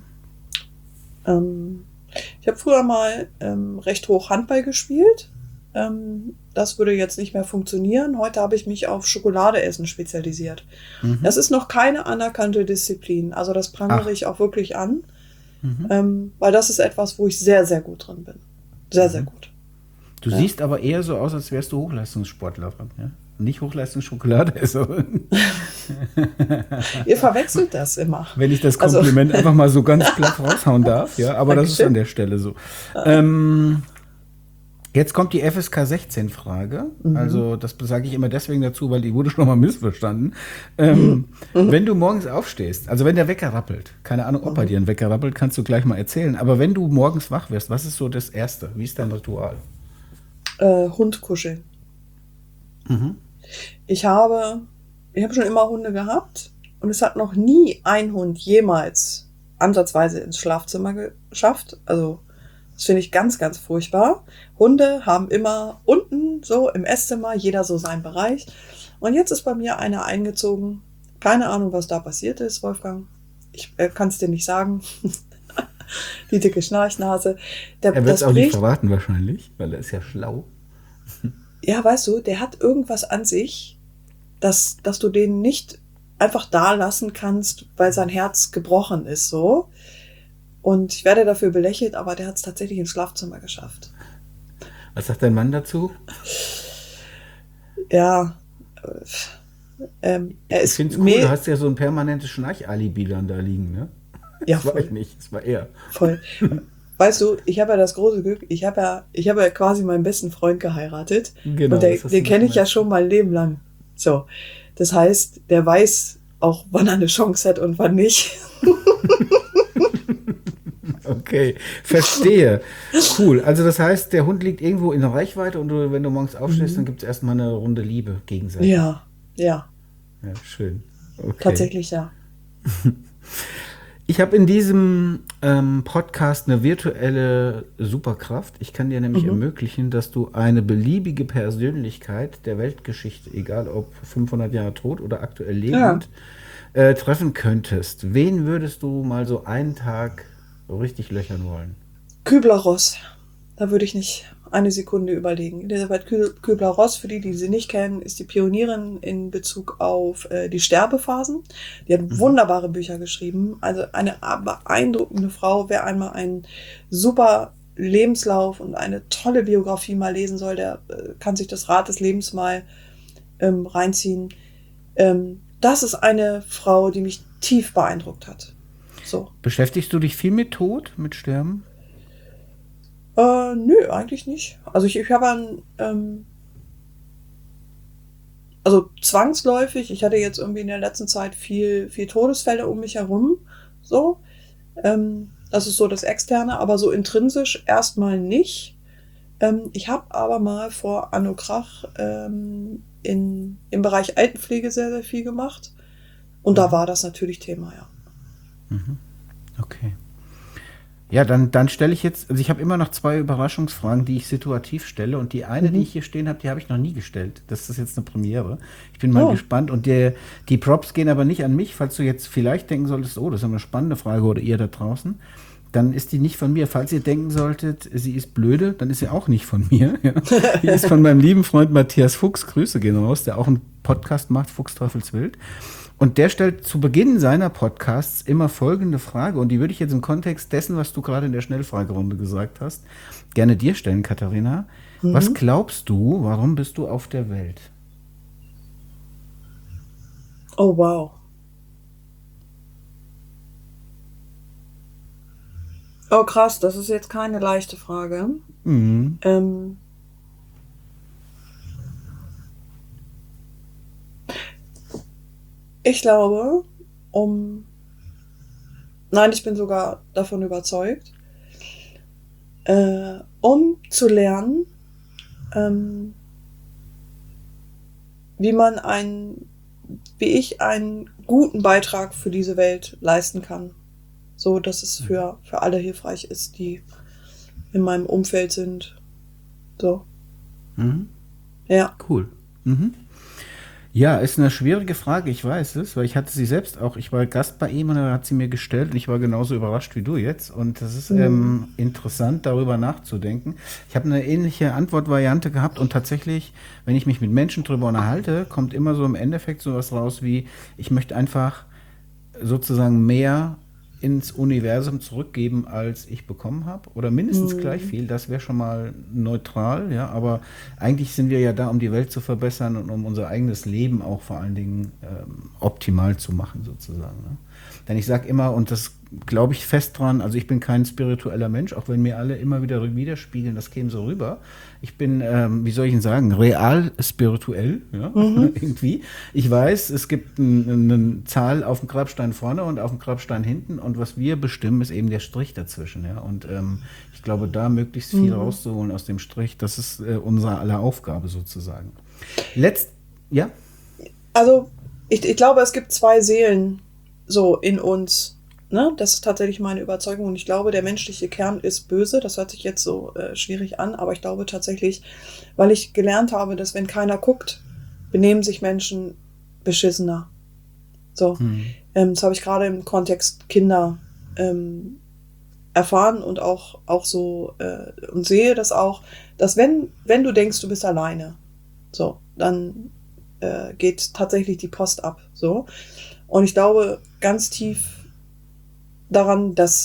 Ähm, ich habe früher mal ähm, recht hoch Handball gespielt. Ähm, das würde jetzt nicht mehr funktionieren. Heute habe ich mich auf Schokoladeessen spezialisiert. Mhm. Das ist noch keine anerkannte Disziplin. Also das prangere Ach. ich auch wirklich an. Mhm. Ähm, weil das ist etwas, wo ich sehr, sehr gut drin bin. Sehr, mhm. sehr gut. Du ja. siehst aber eher so aus, als wärst du Hochleistungssportlerin, ja? Nicht Hochleistungsschokolade-Esserin. Ihr verwechselt das immer. Wenn ich das Kompliment also. einfach mal so ganz platt raushauen darf, ja, aber Dankeschön. Das ist an der Stelle so. Ähm, jetzt kommt die F S K sechzehn-Frage. Mhm. Also das sage ich immer deswegen dazu, weil die wurde schon mal missverstanden. Ähm, mhm. Wenn du morgens aufstehst, also wenn der Wecker rappelt, keine Ahnung, ob mhm. bei dir ein Wecker rappelt, kannst du gleich mal erzählen, aber wenn du morgens wach wirst, was ist so das Erste? Wie ist dein Ritual? Äh, Hund kuscheln. Mhm. Ich habe, ich habe schon immer Hunde gehabt und es hat noch nie ein Hund jemals ansatzweise ins Schlafzimmer geschafft. Also das finde ich ganz, ganz furchtbar. Hunde haben immer unten so im Esszimmer jeder so seinen Bereich. Und jetzt ist bei mir einer eingezogen. Keine Ahnung, was da passiert ist, Wolfgang. Ich äh, kann es dir nicht sagen. Die dicke Schnarchnase. Der, er wird es auch nicht verraten wahrscheinlich, weil er ist ja schlau. Ja, weißt du, der hat irgendwas an sich, dass, dass du den nicht einfach da lassen kannst, weil sein Herz gebrochen ist, so. Und ich werde dafür belächelt, aber der hat es tatsächlich ins Schlafzimmer geschafft. Was sagt dein Mann dazu? ja, ähm, er Ich ist finde es cool, me- du hast ja so ein permanentes Schnarch-Alibi dann da liegen, ne? ja, Das war voll. ich nicht, das war er. Voll. Weißt du, ich habe ja das große Glück, ich habe ja, ich habe ja quasi meinen besten Freund geheiratet. Genau, und der, das hast den du kenne mir ich ja erzählt. schon mein Leben lang. So. Das heißt, der weiß auch, wann er eine Chance hat und wann nicht. Okay, verstehe. Cool. Also das heißt, der Hund liegt irgendwo in der Reichweite und du, wenn du morgens aufstehst, dann Mhm. gibt es erstmal eine Runde Liebe gegenseitig. Ja, ja, Ja, schön. Okay. tatsächlich ja. Ich habe in diesem ähm, Podcast eine virtuelle Superkraft. Ich kann dir nämlich Mhm. ermöglichen, dass du eine beliebige Persönlichkeit der Weltgeschichte, egal ob fünfhundert Jahre tot oder aktuell lebend, äh, treffen könntest. Wen würdest du mal so einen Tag richtig löchern wollen? Kübler-Ross. Da würde ich nicht eine Sekunde überlegen. Elisabeth Kü- Kübler-Ross, für die, die sie nicht kennen, ist die Pionierin in Bezug auf äh, die Sterbephasen. Die hat wunderbare Bücher geschrieben. Also eine beeindruckende Frau. Wer einmal einen super Lebenslauf und eine tolle Biografie mal lesen soll, der äh, kann sich das Rad des Lebens mal ähm, reinziehen. Ähm, das ist eine Frau, die mich tief beeindruckt hat. So. Beschäftigst du dich viel mit Tod, mit Sterben? Äh, nö, eigentlich nicht. Also ich, ich habe ein, ähm, also zwangsläufig, ich hatte jetzt irgendwie in der letzten Zeit viel, viel Todesfälle um mich herum, so. Ähm, das ist so das Externe, aber so intrinsisch erstmal nicht. Ähm, ich habe aber mal vor Anno Krach ähm, in, im Bereich Altenpflege sehr, sehr viel gemacht. Und da war das natürlich Thema, ja. Okay. Ja, dann, dann stelle ich jetzt, also ich habe immer noch zwei Überraschungsfragen, die ich situativ stelle. Und die eine, die Mhm. ich hier stehen habe, die habe ich noch nie gestellt. Das ist jetzt eine Premiere. Ich bin mal Oh. gespannt. Und der, die Props gehen aber nicht an mich, falls du jetzt vielleicht denken solltest, oh, das ist eine spannende Frage oder ihr da draußen. Dann ist die nicht von mir. Falls ihr denken solltet, sie ist blöde, dann ist sie auch nicht von mir. Ja. Die ist von meinem lieben Freund Matthias Fuchs. Grüße gehen raus, der auch einen Podcast macht, Fuchs Teufelswild. Und der stellt zu Beginn seiner Podcasts immer folgende Frage, und die würde ich jetzt im Kontext dessen, was du gerade in der Schnellfragerunde gesagt hast, gerne dir stellen, Katharina. Mhm. Was glaubst du, warum bist du auf der Welt? Oh, wow. Oh, krass, das ist jetzt keine leichte Frage. Mhm. Ähm, ich glaube, um, nein, ich bin sogar davon überzeugt, äh, um zu lernen, ähm, wie man einen, wie ich einen guten Beitrag für diese Welt leisten kann. So, dass es für, für alle hilfreich ist, die in meinem Umfeld sind. So, Mhm. ja. Cool. Mhm. Ja, ist eine schwierige Frage, ich weiß es, weil ich hatte sie selbst auch, ich war Gast bei ihm und er hat sie mir gestellt und ich war genauso überrascht wie du jetzt. Und das ist Mhm. ähm, interessant, darüber nachzudenken. Ich habe eine ähnliche Antwortvariante gehabt und tatsächlich, wenn ich mich mit Menschen drüber unterhalte, kommt immer so im Endeffekt sowas raus wie, ich möchte einfach sozusagen mehr ins Universum zurückgeben, als ich bekommen habe. Oder mindestens Mhm. gleich viel. Das wäre schon mal neutral, ja. Aber eigentlich sind wir ja da, um die Welt zu verbessern und um unser eigenes Leben auch vor allen Dingen ähm, optimal zu machen, sozusagen. Ne? Denn ich sage immer, und das glaube ich fest dran, also ich bin kein spiritueller Mensch, auch wenn mir alle immer wieder widerspiegeln, das käme so rüber. Ich bin, ähm, wie soll ich denn sagen, real spirituell, ja, Mhm. irgendwie. Ich weiß, es gibt ein, eine Zahl auf dem Grabstein vorne und auf dem Grabstein hinten und was wir bestimmen, ist eben der Strich dazwischen, ja. Und ähm, ich glaube, da möglichst viel Mhm. rauszuholen aus dem Strich, das ist äh, unsere aller Aufgabe sozusagen. Letzt, ja? Also, ich, ich glaube, es gibt zwei Seelen so in uns. Ne? Das ist tatsächlich meine Überzeugung. Und ich glaube, der menschliche Kern ist böse. Das hört sich jetzt so äh, schwierig an, aber ich glaube tatsächlich, weil ich gelernt habe, dass wenn keiner guckt, benehmen sich Menschen beschissener. So. Hm. Ähm, das habe ich gerade im Kontext Kinder ähm, erfahren und auch, auch so äh, und sehe das auch, dass wenn, wenn du denkst, du bist alleine, so, dann äh, geht tatsächlich die Post ab. So. Und ich glaube ganz tief daran, dass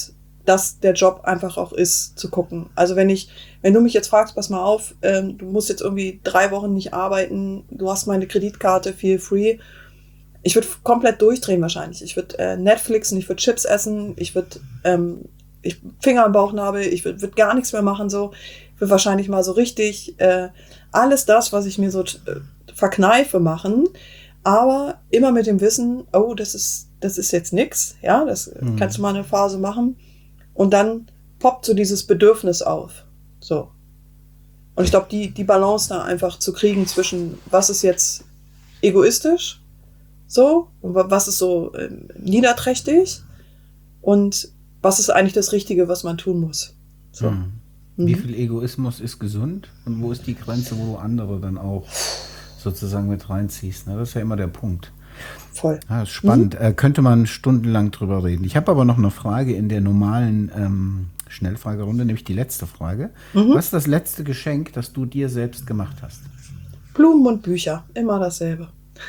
dass der Job einfach auch ist, zu gucken. Also wenn ich, wenn du mich jetzt fragst, pass mal auf, ähm, du musst jetzt irgendwie drei Wochen nicht arbeiten, du hast meine Kreditkarte, feel free. Ich würde komplett durchdrehen wahrscheinlich. Ich würde äh, Netflixen, ich würde Chips essen, ich würde ähm, ich Finger am Bauchnabel, ich würde würd gar nichts mehr machen so. Ich würde wahrscheinlich mal so richtig äh, alles das, was ich mir so äh, verkneife, machen, aber immer mit dem Wissen, oh, das ist das ist jetzt nix, ja, das mhm. kannst du mal eine Phase machen. Und dann poppt so dieses Bedürfnis auf. So. Und ich glaube, die, die Balance da einfach zu kriegen zwischen, was ist jetzt egoistisch, so, und was ist so äh, niederträchtig und was ist eigentlich das Richtige, was man tun muss. So. Mhm. Mhm. Wie viel Egoismus ist gesund und wo ist die Grenze, wo du andere dann auch sozusagen mit reinziehst? Ne? Das ist ja immer der Punkt. Voll. Ah, ist spannend. Mhm. Äh, könnte man stundenlang drüber reden. Ich habe aber noch eine Frage in der normalen ähm, Schnellfragerunde, nämlich die letzte Frage. Mhm. Was ist das letzte Geschenk, das du dir selbst gemacht hast? Blumen und Bücher. Immer dasselbe.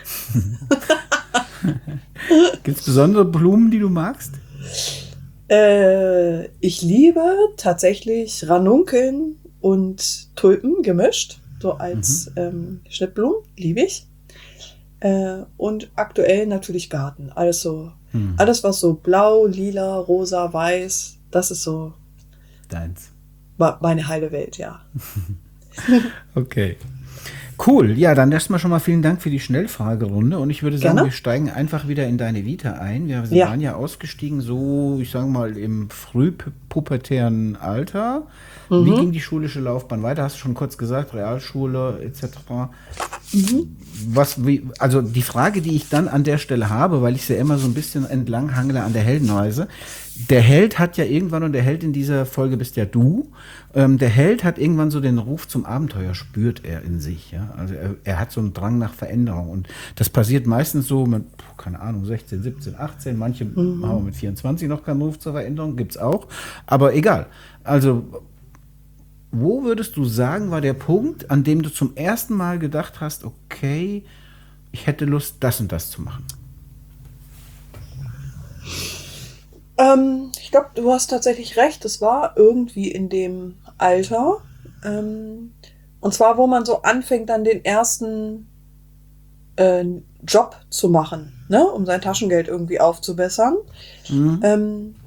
Gibt es besondere Blumen, die du magst? Äh, ich liebe tatsächlich Ranunkeln und Tulpen gemischt. So als mhm. ähm, Schnittblumen. Liebe ich. Äh, und aktuell natürlich Garten. Alles so, hm. alles was so blau, lila, rosa, weiß, das ist so deins. Meine heile Welt, ja. Okay. Cool. Ja, dann erstmal schon mal vielen Dank für die Schnellfragerunde und ich würde sagen, Gerne. wir steigen einfach wieder in deine Vita ein. Wir ja. waren ja ausgestiegen so, ich sage mal, im frühpubertären Alter. Mhm. Wie ging die schulische Laufbahn weiter? Hast du schon kurz gesagt, Realschule et cetera. Mhm. Was, wie, also die Frage, die ich dann an der Stelle habe, weil ich sie ja immer so ein bisschen entlang hangle an der Heldenreise. Der Held hat ja irgendwann, und der Held in dieser Folge bist ja du, ähm, der Held hat irgendwann so den Ruf zum Abenteuer, spürt er in sich. Ja? Also er, er hat so einen Drang nach Veränderung und das passiert meistens so mit, keine Ahnung, sechzehn, siebzehn, achtzehn, manche mhm. haben mit vierundzwanzig noch keinen Ruf zur Veränderung, gibt's auch, aber egal. Also wo würdest du sagen, war der Punkt, an dem du zum ersten Mal gedacht hast, okay, ich hätte Lust, das und das zu machen? Ähm, ich glaube, du hast tatsächlich recht. Es war irgendwie in dem Alter. Ähm, und zwar, wo man so anfängt, dann den ersten äh, Job zu machen, ne? Um sein Taschengeld irgendwie aufzubessern. Mhm. Ähm,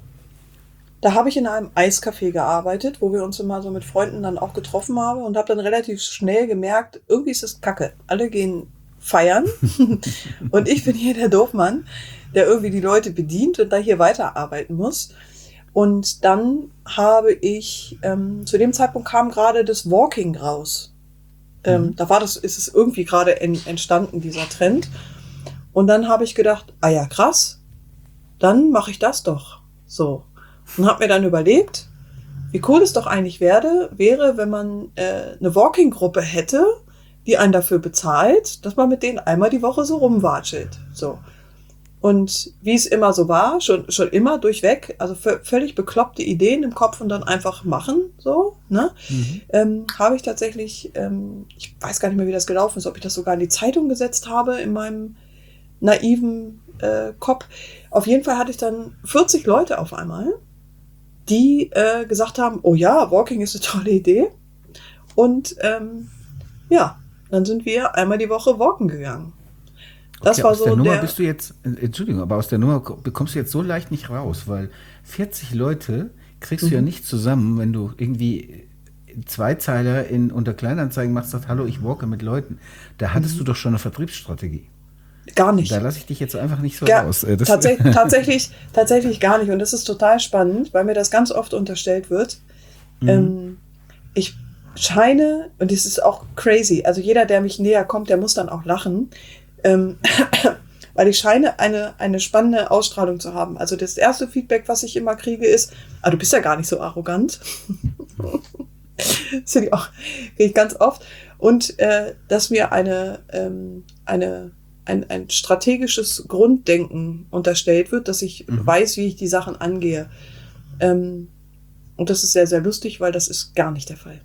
Da habe ich in einem Eiscafé gearbeitet, wo wir uns immer so mit Freunden dann auch getroffen haben und habe dann relativ schnell gemerkt, irgendwie ist es Kacke. Alle gehen feiern und ich bin hier der Doofmann, der irgendwie die Leute bedient und da hier weiterarbeiten muss. Und dann habe ich, ähm, zu dem Zeitpunkt kam gerade das Walking raus. Ähm, mhm. Da war das, ist es irgendwie gerade en, entstanden, dieser Trend. Und dann habe ich gedacht, ah ja, krass, dann mache ich das doch. So. Und habe mir dann überlegt, wie cool es doch eigentlich werde, wäre, wenn man äh, eine Walking-Gruppe hätte, die einen dafür bezahlt, dass man mit denen einmal die Woche so rumwatschelt. So. Und wie es immer so war, schon, schon immer durchweg, also v- völlig bekloppte Ideen im Kopf und dann einfach machen, so, ne? Mhm. Ähm, habe ich tatsächlich, ähm, ich weiß gar nicht mehr, wie das gelaufen ist, ob ich das sogar in die Zeitung gesetzt habe in meinem naiven äh, Kopf. Auf jeden Fall hatte ich dann vierzig Leute auf einmal, die äh, gesagt haben, oh ja, Walking ist eine tolle Idee. Und ähm, ja, dann sind wir einmal die Woche walken gegangen. Das okay, war aus so der Nummer der, bist du jetzt, Entschuldigung, aber aus der Nummer bekommst du jetzt so leicht nicht raus, weil vierzig Leute kriegst mhm. du ja nicht zusammen, wenn du irgendwie Zweizeiler in unter Kleinanzeigen machst, sagst, hallo, ich walke mit Leuten. Da hattest mhm. du doch schon eine Vertriebsstrategie. Gar nicht. Da lasse ich dich jetzt einfach nicht so Gar, raus. Das tatsächlich, tatsächlich, tatsächlich gar nicht. Und das ist total spannend, weil mir das ganz oft unterstellt wird. Mhm. Ähm, ich scheine, und das ist auch crazy, also jeder, der mich näher kommt, der muss dann auch lachen, ähm, weil ich scheine eine, eine spannende Ausstrahlung zu haben. Also das erste Feedback, was ich immer kriege, ist, ah, du bist ja gar nicht so arrogant. Das finde ich auch, kriege ich ganz oft. Und äh, dass mir eine, ähm, eine Ein, ein strategisches Grunddenken unterstellt wird, dass ich mhm. weiß, wie ich die Sachen angehe. Ähm, und das ist sehr, sehr lustig, weil das ist gar nicht der Fall.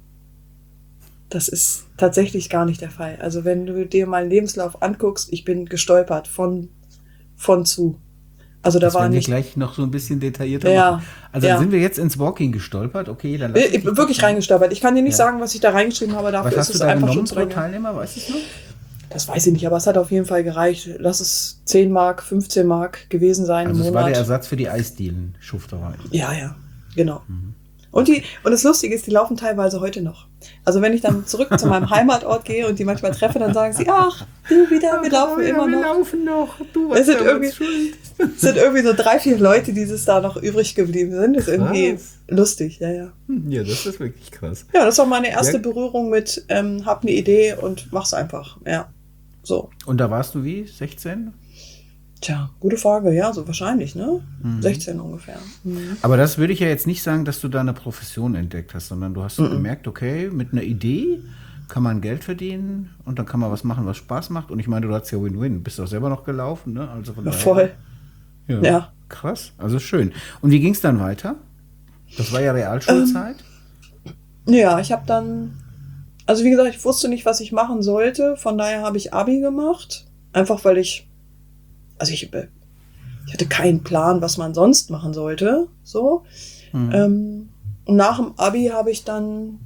Das ist tatsächlich gar nicht der Fall. Also wenn du dir meinen Lebenslauf anguckst, ich bin gestolpert von, von zu. Also da das war werden wir nicht gleich noch so ein bisschen detaillierter Ja, machen. Also ja. sind wir jetzt ins Walking gestolpert. Okay, dann lass Ich ich bin dich wirklich doch mal- reingestolpert. Ich kann dir nicht Ja. sagen, was ich da reingeschrieben habe, dafür Was ist hast du es da einfach genommen schon zu pro lange. Teilnehmer? Weißt du es noch? Das weiß ich nicht, aber es hat auf jeden Fall gereicht. Lass es zehn Mark, fünfzehn Mark gewesen sein Also im es war der Monat. Ersatz für die Eisdielen-Schufterei. Ja, ja, genau. Mhm. Und, die, und das Lustige ist, die laufen teilweise heute noch. Also wenn ich dann zurück zu meinem Heimatort gehe und die manchmal treffe, dann sagen sie, ach, du wieder, wir laufen ja, immer wir noch. laufen noch. Du Es warst sind damals irgendwie- schuld. Es sind irgendwie so drei, vier Leute, die es da noch übrig geblieben sind. Das ist irgendwie Krass. lustig, ja, ja. Hm, Ja, das ist wirklich krass. Ja, das war meine erste Ja. Berührung mit, ähm, hab eine Idee und mach's einfach. Ja, so. Und da warst du wie? sechzehn? Tja, gute Frage. Ja, so wahrscheinlich, ne? Mhm. sechzehn ungefähr. Mhm. Aber das würde ich ja jetzt nicht sagen, dass du da eine Profession entdeckt hast, sondern du hast so gemerkt, okay, mit einer Idee kann man Geld verdienen und dann kann man was machen, was Spaß macht. Und ich meine, du hast ja Win-Win. Bist auch selber noch gelaufen, ne? Also von Ja, daher- voll. Ja. Ja. Krass, also schön. Und wie ging es dann weiter? Das war ja Realschulzeit. Ja, ich habe dann, also wie gesagt, ich wusste nicht, was ich machen sollte. Von daher habe ich Abi gemacht. Einfach weil ich, also ich, ich hatte keinen Plan, was man sonst machen sollte. So. Mhm. Ähm, und nach dem Abi habe ich dann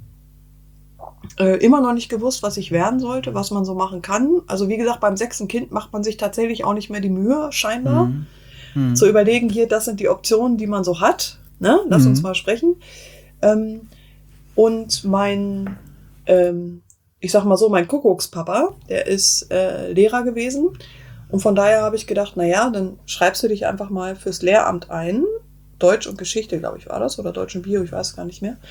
äh, immer noch nicht gewusst, was ich werden sollte, was man so machen kann. Also wie gesagt, beim sechsten Kind macht man sich tatsächlich auch nicht mehr die Mühe, scheinbar, Mhm. Mhm. zu überlegen, hier, das sind die Optionen, die man so hat. Ne? Lass Mhm. uns mal sprechen. Ähm, und mein, ähm, ich sag mal so, mein Kuckuckspapa, der ist äh, Lehrer gewesen. Und von daher habe ich gedacht, na ja, dann schreibst du dich einfach mal fürs Lehramt ein. Deutsch und Geschichte, glaube ich, war das. Oder Deutsch und Bio, ich weiß es gar nicht mehr.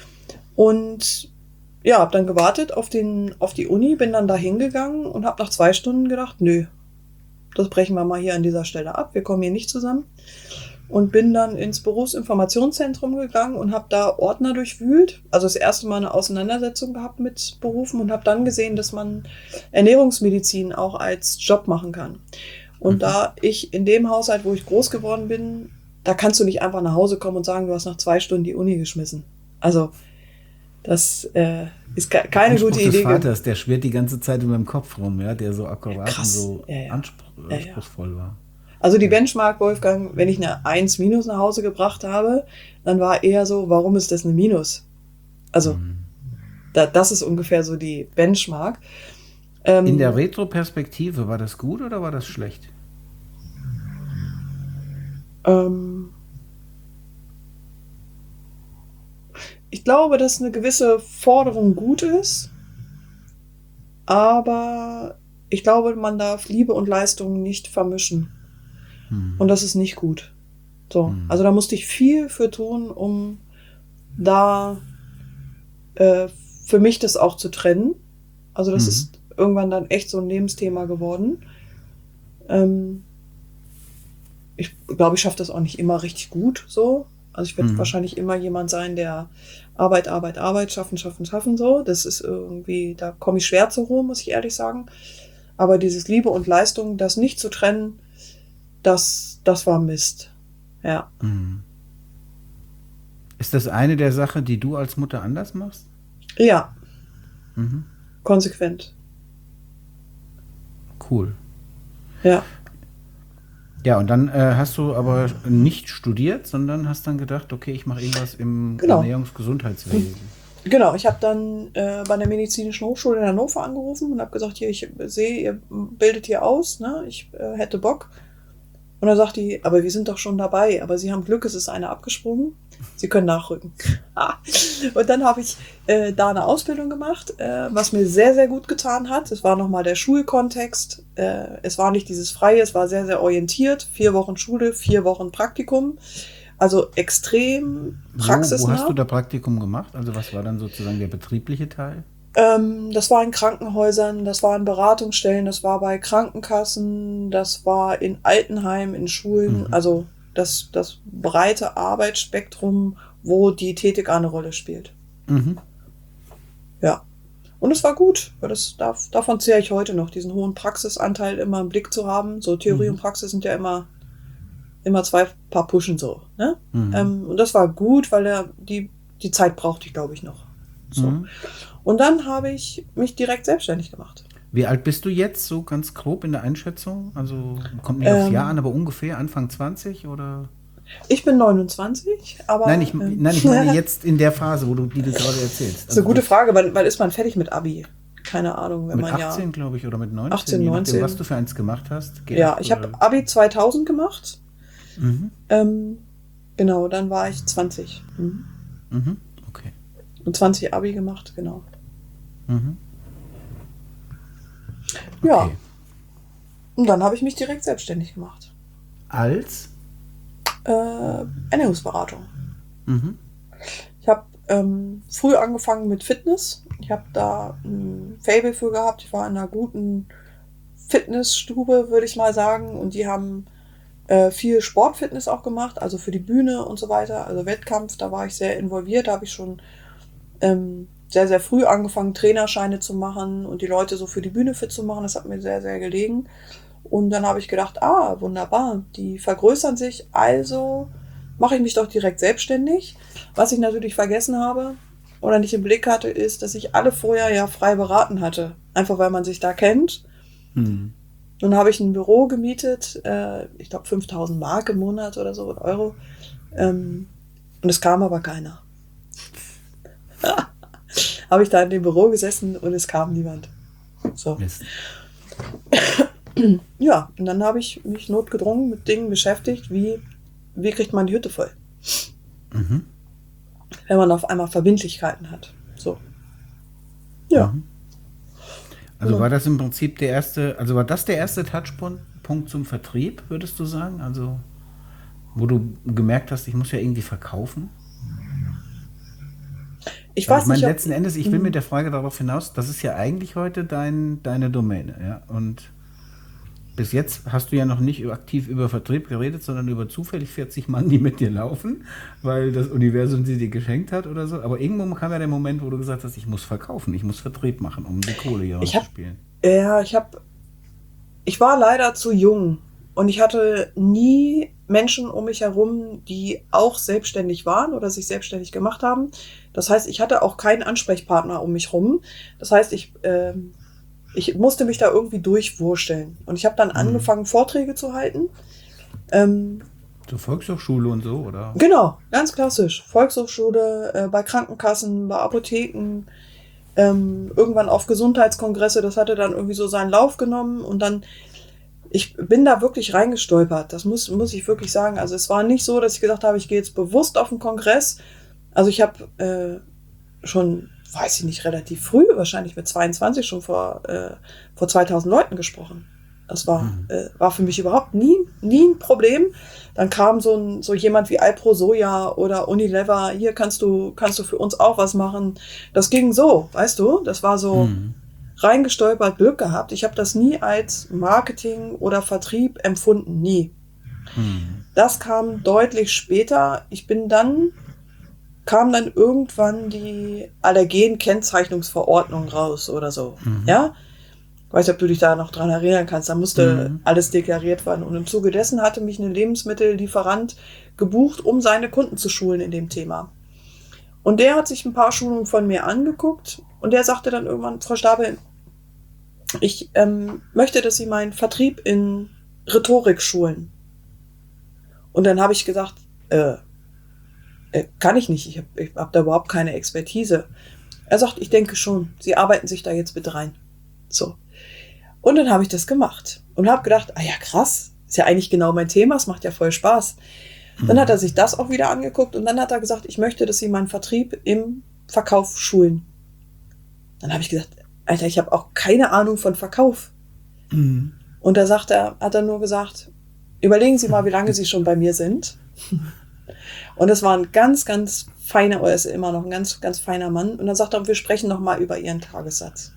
Und ja, habe dann gewartet auf, den, auf die Uni, bin dann da hingegangen und habe nach zwei Stunden gedacht, nö, das brechen wir mal hier an dieser Stelle ab. Wir kommen hier nicht zusammen. Und bin dann ins Berufsinformationszentrum gegangen und habe da Ordner durchwühlt. Also das erste Mal eine Auseinandersetzung gehabt mit Berufen und habe dann gesehen, dass man Ernährungsmedizin auch als Job machen kann. Und Mhm. da ich in dem Haushalt, wo ich groß geworden bin, da kannst du nicht einfach nach Hause kommen und sagen, du hast nach zwei Stunden die Uni geschmissen. Also das äh, ist ke- keine Anspruch gute des Idee. Vaters, der schwirrt die ganze Zeit in meinem Kopf rum, ja, der so akkurat Krass. und so Ja, ja. anspruch, Ja, ja. anspruchsvoll war. Also die Benchmark, Wolfgang, wenn ich eine eins minus nach Hause gebracht habe, dann war eher so, warum ist das eine Minus? Also Mhm. da, das ist ungefähr so die Benchmark. Ähm, In der Retroperspektive, war das gut oder war das schlecht? ähm, ich glaube, dass eine gewisse Forderung gut ist, aber ich glaube, man darf Liebe und Leistung nicht vermischen. Mhm. Und das ist nicht gut. So, Mhm. also da musste ich viel für tun, um da äh, für mich das auch zu trennen. Also das Mhm. ist irgendwann dann echt so ein Lebensthema geworden. Ähm, ich glaube, ich schaffe das auch nicht immer richtig gut so. Also ich werde Mhm. wahrscheinlich immer jemand sein, der Arbeit, Arbeit, Arbeit, schaffen, schaffen, schaffen so. Das ist irgendwie, da komme ich schwer zur Ruhe, muss ich ehrlich sagen. Aber dieses Liebe und Leistung, das nicht zu trennen, das, das war Mist. Ja. Mhm. Ist das eine der Sachen, die du als Mutter anders machst? Ja, Mhm. konsequent. Cool. Ja. Ja, und dann äh, hast du aber nicht studiert, sondern hast dann gedacht, okay, ich mache irgendwas im Genau. Ernährungsgesundheitswesen. Genau, ich habe dann äh, bei der Medizinischen Hochschule in Hannover angerufen und habe gesagt, hier, ich sehe, ihr bildet hier aus, ne? Ich äh, hätte Bock. Und dann sagt die, aber wir sind doch schon dabei, aber Sie haben Glück, es ist eine abgesprungen. Sie können nachrücken. Und dann habe ich äh, da eine Ausbildung gemacht, äh, was mir sehr, sehr gut getan hat. Es war nochmal der Schulkontext. Äh, es war nicht dieses Freie, es war sehr, sehr orientiert. Vier Wochen Schule, vier Wochen Praktikum. Also extrem Wo, praxisnah. wo hast du da Praktikum gemacht? Also was war dann sozusagen der betriebliche Teil? Ähm, das war in Krankenhäusern, das war in Beratungsstellen, das war bei Krankenkassen, das war in Altenheimen, in Schulen, Mhm. also das, das breite Arbeitsspektrum, wo die Diätetik eine Rolle spielt. Mhm. Ja. Und es war gut, weil das darf, davon zehre ich heute noch, diesen hohen Praxisanteil immer im Blick zu haben. So Theorie Mhm. und Praxis sind ja immer, immer zwei Paar Pushen so. Ne? Mhm. Ähm, und das war gut, weil er die, die Zeit brauchte ich, glaube ich, noch. So. Mhm. Und dann habe ich mich direkt selbstständig gemacht. Wie alt bist du jetzt, so ganz grob in der Einschätzung? Also kommt nicht aufs Jahr Ähm, an, aber ungefähr Anfang zwanzig oder? Ich bin neunundzwanzig, Nein, aber ich, ähm, nein, ich meine jetzt in der Phase, wo du, die du gerade erzählst. ist eine Also gute das Frage. Wann, wann ist man fertig mit Abi? Keine Ahnung, wenn mit man ja achtzehn, glaube ich, oder mit neunzehn, achtzehn, je nachdem, was neunzehn. du für eins gemacht hast. Ja, G acht ich habe oder. Abi zweitausend gemacht. Mhm, Ähm, genau, dann war ich zwanzig. Mhm. mhm, okay. Und zwanzig Abi gemacht, genau. Mhm, Ja, okay. und dann habe ich mich direkt selbstständig gemacht. Als? Äh, Ernährungsberatung. Mhm, Ich habe ähm, früh angefangen mit Fitness. Ich habe da ein Faible für gehabt. Ich war in einer guten Fitnessstube, würde ich mal sagen. Und die haben äh, viel Sportfitness auch gemacht, also für die Bühne und so weiter. Also Wettkampf, da war ich sehr involviert. Da habe ich schon ähm, sehr, sehr früh angefangen, Trainerscheine zu machen und die Leute so für die Bühne fit zu machen. Das hat mir sehr, sehr gelegen. Und dann habe ich gedacht, ah, wunderbar, die vergrößern sich, also mache ich mich doch direkt selbstständig. Was ich natürlich vergessen habe oder nicht im Blick hatte, ist, dass ich alle vorher ja frei beraten hatte. Einfach weil man sich da kennt. mhm. Nun habe ich ein Büro gemietet, äh, ich glaube fünftausend Mark im Monat oder so, oder Euro. Ähm, und es kam aber keiner. Habe ich da in dem Büro gesessen und es kam niemand. So. Mist. Ja, und dann habe ich mich notgedrungen mit Dingen beschäftigt, wie, wie kriegt man die Hütte voll, Mhm, wenn man auf einmal Verbindlichkeiten hat. So. Ja, mhm. Also war genau. das im Prinzip der erste, also war das der erste Touchpoint Punkt zum Vertrieb, würdest du sagen? Also, wo du gemerkt hast, ich muss ja irgendwie verkaufen? Ich Weil ich weiß meine, nicht, ob. letzten Endes, ich will mit Hm, der Frage darauf hinaus, das ist ja eigentlich heute dein, deine Domäne, ja. Und bis jetzt hast du ja noch nicht aktiv über Vertrieb geredet, sondern über zufällig vierzig Mann, die mit dir laufen, weil das Universum sie dir geschenkt hat oder so. Aber irgendwo kam ja der Moment, wo du gesagt hast, ich muss verkaufen, ich muss Vertrieb machen, um die Kohle hier ich habe, ranzuspielen. ja, ich habe, ich war leider zu jung und ich hatte nie Menschen um mich herum, die auch selbstständig waren oder sich selbstständig gemacht haben. Das heißt, ich hatte auch keinen Ansprechpartner um mich rum. Das heißt, ich ähm, ich musste mich da irgendwie durchwursteln. Und ich habe dann Mhm. angefangen, Vorträge zu halten. Ähm, Zur Volkshochschule und so, oder? genau, ganz klassisch. Volkshochschule, äh, bei Krankenkassen, bei Apotheken, ähm, irgendwann auf Gesundheitskongresse. Das hatte dann irgendwie so seinen Lauf genommen. Und dann, ich bin da wirklich reingestolpert. Das muss, muss ich wirklich sagen. Also es war nicht so, dass ich gesagt habe, ich gehe jetzt bewusst auf den Kongress. Also ich habe äh, schon, weiß ich nicht, relativ früh, wahrscheinlich mit zweiundzwanzig schon vor, äh, vor zweitausend Leuten gesprochen. Das war, Mhm. äh, war für mich überhaupt nie, nie ein Problem. Dann kam so, ein, so jemand wie Alpro Soja oder Unilever, hier kannst du, kannst du für uns auch was machen. Das ging so, weißt du, das war so Mhm. reingestolpert, Glück gehabt. Ich habe das nie als Marketing oder Vertrieb empfunden, nie. Mhm. Das kam deutlich später. Ich bin dann kam dann irgendwann die Allergen-Kennzeichnungsverordnung raus oder so. Mhm. Ja? Ich weiß nicht, ob du dich da noch dran erinnern kannst. Da musste Mhm. alles deklariert werden. Und im Zuge dessen hatte mich ein Lebensmittellieferant gebucht, um seine Kunden zu schulen in dem Thema. Und der hat sich ein paar Schulungen von mir angeguckt und der sagte dann irgendwann, Frau Stabel, ich ähm, möchte, dass Sie meinen Vertrieb in Rhetorik schulen. Und dann habe ich gesagt, äh, äh, kann ich nicht, ich habe ich hab da überhaupt keine Expertise. Er sagt, ich denke schon, Sie arbeiten sich da jetzt mit rein. So. Und dann habe ich das gemacht und habe gedacht, ah ja, krass, ist ja eigentlich genau mein Thema, es macht ja voll Spaß. Dann hat er Mhm. sich das auch wieder angeguckt und dann hat er gesagt, ich möchte, dass Sie meinen Vertrieb im Verkauf schulen. Dann habe ich gesagt, Alter, ich habe auch keine Ahnung von Verkauf. Mhm. Und da sagt er, hat er nur gesagt, überlegen Sie mal, wie lange Sie schon bei mir sind. Und es war ein ganz, ganz feiner, oder ist immer noch ein ganz, ganz feiner Mann. Und dann sagt er, wir sprechen noch mal über Ihren Tagessatz.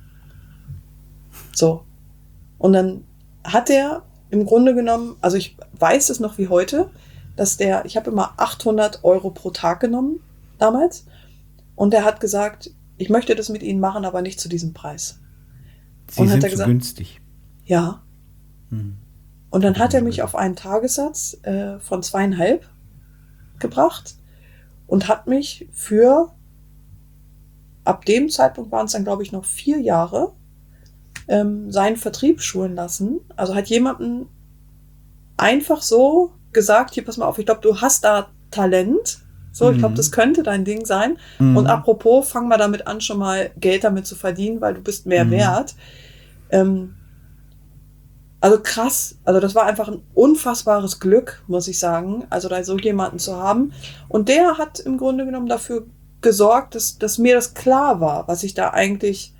So. Und dann hat er im Grunde genommen, also ich weiß es noch wie heute, dass der, ich habe immer achthundert Euro pro Tag genommen damals. Und der hat gesagt, ich möchte das mit Ihnen machen, aber nicht zu diesem Preis. Sie Und hat sind er zu gesagt, günstig. ja. Mhm. Und dann Hat er hat er immer mich auf gesagt. einen Tagessatz äh, von zweieinhalb gebracht und hat mich für, ab dem Zeitpunkt waren es dann, glaube ich, noch vier Jahre, ähm, seinen Vertrieb schulen lassen. Also hat jemanden einfach so gesagt, hier pass mal auf, ich glaube, du hast da Talent. So, mhm. ich glaube, das könnte dein Ding sein. Mhm. Und apropos, fang mal damit an, schon mal Geld damit zu verdienen, weil du bist mehr mhm. wert. Ähm, also krass. Also das war einfach ein unfassbares Glück, muss ich sagen. Also da so jemanden zu haben. Und der hat im Grunde genommen dafür gesorgt, dass, dass mir das klar war, was ich da eigentlich,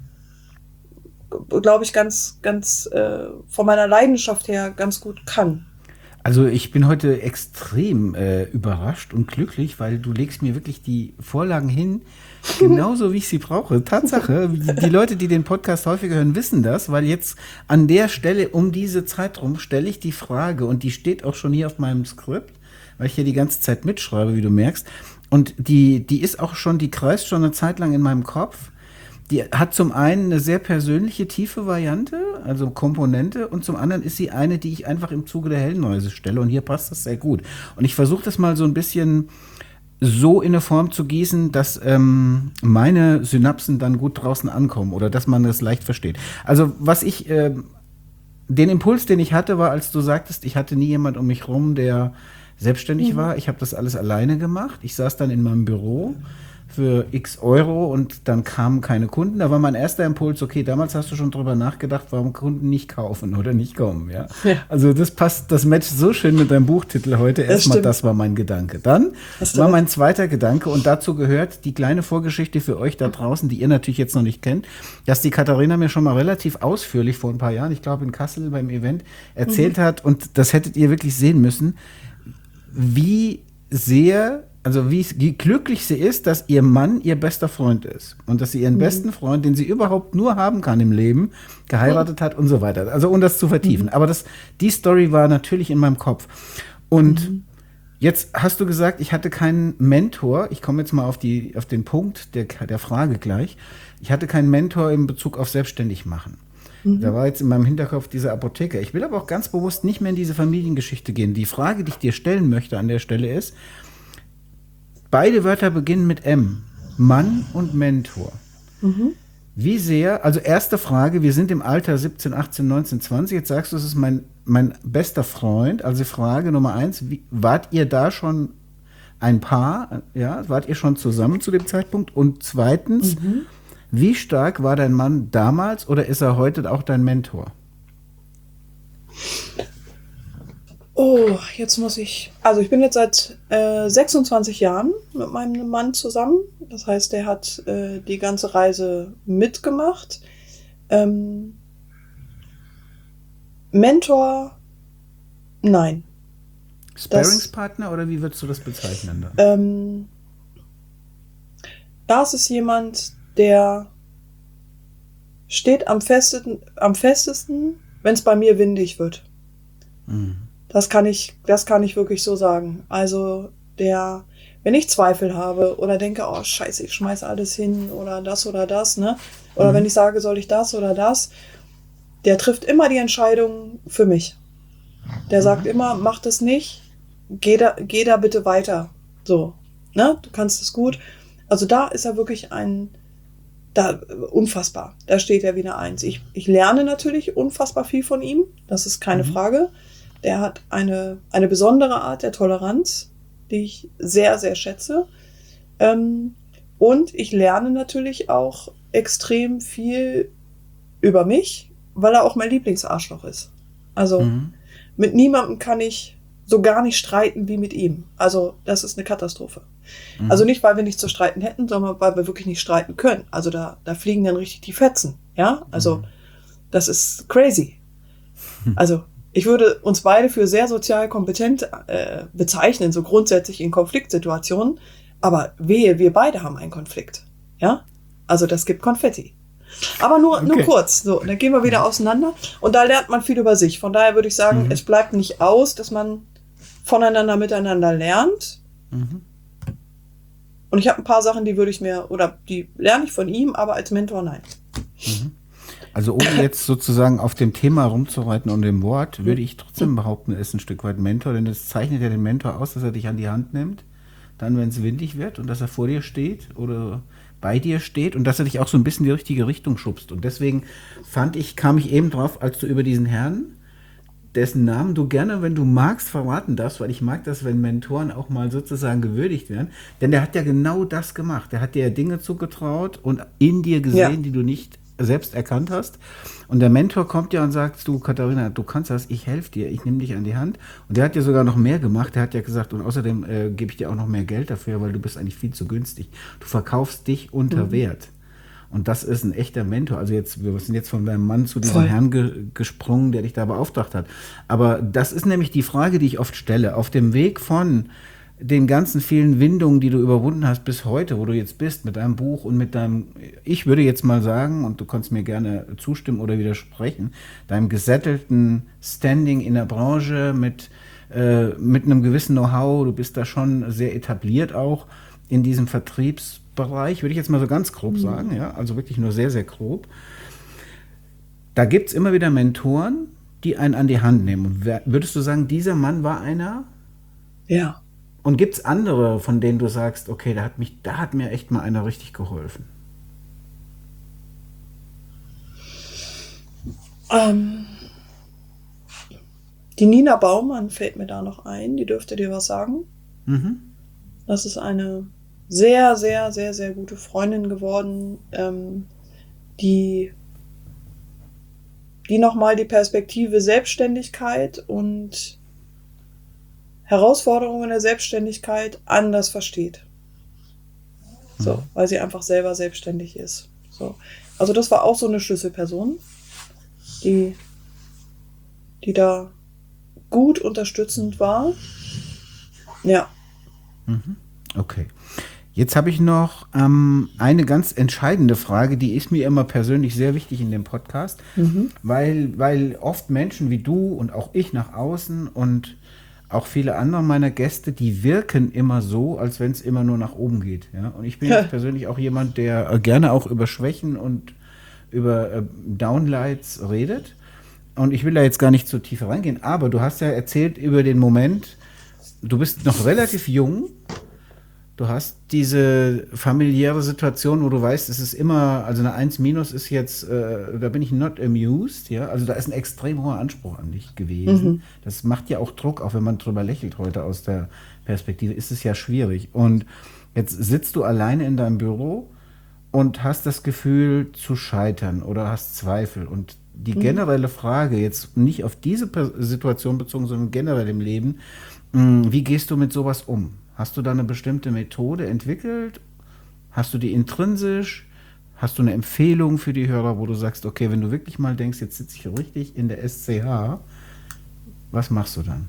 glaube ich, ganz, ganz äh, von meiner Leidenschaft her ganz gut kann. Also ich bin heute extrem äh, überrascht und glücklich, weil du legst mir wirklich die Vorlagen hin, genauso wie ich sie brauche. Tatsache, die Leute, die den Podcast häufiger hören, wissen das, weil jetzt an der Stelle um diese Zeit rum stelle ich die Frage und die steht auch schon hier auf meinem Skript, weil ich hier die ganze Zeit mitschreibe, wie du merkst. Und die, die ist auch schon, die kreist schon eine Zeit lang in meinem Kopf. Die hat zum einen eine sehr persönliche, tiefe Variante, also Komponente, und zum anderen ist sie eine, die ich einfach im Zuge der Heldenreise stelle, und hier passt das sehr gut. Und ich versuche das mal so ein bisschen so in eine Form zu gießen, dass ähm, meine Synapsen dann gut draußen ankommen oder dass man das leicht versteht. Also was ich, äh, den Impuls, den ich hatte, war, als du sagtest, ich hatte nie jemand um mich rum, der selbstständig mhm. war. Ich habe das alles alleine gemacht. Ich saß dann in meinem Büro für x Euro und dann kamen keine Kunden. Da war mein erster Impuls, okay, damals hast du schon drüber nachgedacht, warum Kunden nicht kaufen oder nicht kommen. Ja? Ja. Also das passt, das matcht so schön mit deinem Buchtitel heute. Erstmal, das war mein Gedanke. Dann war mein zweiter Gedanke, und dazu gehört die kleine Vorgeschichte für euch da draußen, die ihr natürlich jetzt noch nicht kennt, dass die Katharina mir schon mal relativ ausführlich vor ein paar Jahren, ich glaube in Kassel beim Event, erzählt mhm. hat, und das hättet ihr wirklich sehen müssen, wie sehr, also wie, wie glücklich sie ist, dass ihr Mann ihr bester Freund ist und dass sie ihren mhm. besten Freund, den sie überhaupt nur haben kann im Leben, geheiratet hat und so weiter. Also um das zu vertiefen. Mhm. Aber das, die Story war natürlich in meinem Kopf. Und mhm. jetzt hast du gesagt, ich hatte keinen Mentor. Ich komme jetzt mal auf, die, auf den Punkt der, der Frage gleich. Ich hatte keinen Mentor in Bezug auf selbstständig machen. Da war jetzt in meinem Hinterkopf dieser Apotheker. Ich will aber auch ganz bewusst nicht mehr in diese Familiengeschichte gehen. Die Frage, die ich dir stellen möchte an der Stelle ist, beide Wörter beginnen mit M. Mann und Mentor. Mhm. Wie sehr, also erste Frage, wir sind im Alter siebzehn, achtzehn, neunzehn, zwanzig. Jetzt sagst du, es ist mein, mein bester Freund. Also Frage Nummer eins, wie, wart ihr da schon ein Paar? Ja, wart ihr schon zusammen zu dem Zeitpunkt? Und zweitens, mhm. wie stark war dein Mann damals oder ist er heute auch dein Mentor? Oh, jetzt muss ich... Also ich bin jetzt seit äh, sechsundzwanzig Jahren mit meinem Mann zusammen. Das heißt, der hat äh, die ganze Reise mitgemacht. Ähm, Mentor? Nein. Sparringspartner oder wie würdest du das bezeichnen? Ähm, das ist jemand, der steht am festesten, am festesten, wenn es bei mir windig wird. Mhm. Das kann ich, das kann ich wirklich so sagen. Also der, wenn ich Zweifel habe oder denke, oh Scheiße, ich schmeiße alles hin oder das oder das, ne? Oder mhm. wenn ich sage, soll ich das oder das, der trifft immer die Entscheidung für mich. Der mhm. sagt immer, mach das nicht, geh da, geh da bitte weiter. So, ne? Du kannst es gut. Also da ist er wirklich ein Da, unfassbar. Da steht er wieder eins. Ich, ich lerne natürlich unfassbar viel von ihm. Das ist keine mhm. Frage. Der hat eine, eine besondere Art der Toleranz, die ich sehr, sehr schätze. Ähm, und ich lerne natürlich auch extrem viel über mich, weil er auch mein Lieblingsarschloch ist. Also mhm. mit niemandem kann ich so gar nicht streiten wie mit ihm. Also das ist eine Katastrophe. Mhm. Also nicht, weil wir nicht zu streiten hätten, sondern weil wir wirklich nicht streiten können. Also da, da fliegen dann richtig die Fetzen. Ja, also mhm. das ist crazy. Also ich würde uns beide für sehr sozial kompetent äh, bezeichnen, so grundsätzlich in Konfliktsituationen. Aber wehe, wir beide haben einen Konflikt. Ja, also das gibt Konfetti. Aber nur, okay. nur kurz. So, dann gehen wir wieder auseinander. Und da lernt man viel über sich. Von daher würde ich sagen, mhm. es bleibt nicht aus, dass man voneinander, miteinander lernt. Mhm. Und ich habe ein paar Sachen, die würde ich mir, oder die lerne ich von ihm, aber als Mentor nein. Mhm. Also ohne jetzt sozusagen auf dem Thema rumzureiten und dem Wort, würde ich trotzdem behaupten, er ist ein Stück weit Mentor, denn das zeichnet ja den Mentor aus, dass er dich an die Hand nimmt, dann, wenn es windig wird und dass er vor dir steht oder bei dir steht und dass er dich auch so ein bisschen in die richtige Richtung schubst. Und deswegen fand ich, kam ich eben drauf, als du über diesen Herrn, dessen Namen du gerne, wenn du magst, verraten darfst, weil ich mag das, wenn Mentoren auch mal sozusagen gewürdigt werden. Denn der hat ja genau das gemacht. Der hat dir ja Dinge zugetraut und in dir gesehen, ja. die du nicht selbst erkannt hast. Und der Mentor kommt ja und sagt, du Katharina, du kannst das, ich helfe dir, ich nehme dich an die Hand. Und der hat ja sogar noch mehr gemacht. Der hat ja gesagt, und außerdem äh, gebe ich dir auch noch mehr Geld dafür, weil du bist eigentlich viel zu günstig. Du verkaufst dich unter mhm. Wert. Und das ist ein echter Mentor. Also jetzt, wir sind jetzt von deinem Mann zu diesem Voll. Herrn ge- gesprungen, der dich da beauftragt hat. Aber das ist nämlich die Frage, die ich oft stelle. Auf dem Weg von den ganzen vielen Windungen, die du überwunden hast bis heute, wo du jetzt bist, mit deinem Buch und mit deinem, ich würde jetzt mal sagen, und du kannst mir gerne zustimmen oder widersprechen, deinem gesättelten Standing in der Branche mit, äh, mit einem gewissen Know-how, du bist da schon sehr etabliert auch in diesem Vertriebsbereich, würde ich jetzt mal so ganz grob sagen, ja, also wirklich nur sehr, sehr grob. Da gibt es immer wieder Mentoren, die einen an die Hand nehmen. Und wer, würdest du sagen, dieser Mann war einer? Ja. Und gibt es andere, von denen du sagst, okay, da hat mich, da hat mir echt mal einer richtig geholfen? Ähm, die Nina Baumann fällt mir da noch ein, die dürfte dir was sagen. Mhm. Das ist eine sehr, sehr, sehr, sehr gute Freundin geworden, ähm, die, die nochmal die Perspektive Selbstständigkeit und Herausforderungen der Selbstständigkeit anders versteht. So, mhm. weil sie einfach selber selbstständig ist. So. Also das war auch so eine Schlüsselperson, die, die da gut unterstützend war. Ja. Mhm. Okay. Jetzt habe ich noch ähm, eine ganz entscheidende Frage, die ist mir immer persönlich sehr wichtig in dem Podcast, mhm. weil, weil oft Menschen wie du und auch ich nach außen und auch viele andere meiner Gäste, die wirken immer so, als wenn es immer nur nach oben geht. Ja? Und ich bin jetzt persönlich auch jemand, der äh, gerne auch über Schwächen und über äh, Downlights redet. Und ich will da jetzt gar nicht so tief reingehen, aber du hast ja erzählt über den Moment, du bist noch relativ jung, du hast diese familiäre Situation, wo du weißt, es ist immer, also eine eins minus ist jetzt, äh, da bin ich not amused, ja, also da ist ein extrem hoher Anspruch an dich gewesen. Mhm. Das macht ja auch Druck, auch wenn man drüber lächelt heute aus der Perspektive, ist es ja schwierig. Und jetzt sitzt du alleine in deinem Büro und hast das Gefühl zu scheitern oder hast Zweifel. Und die generelle Frage, jetzt nicht auf diese Situation bezogen, sondern generell im Leben, mh, wie gehst du mit sowas um? Hast du da eine bestimmte Methode entwickelt? Hast du die intrinsisch? Hast du eine Empfehlung für die Hörer, wo du sagst, okay, wenn du wirklich mal denkst, jetzt sitze ich richtig in der S C H, was machst du dann?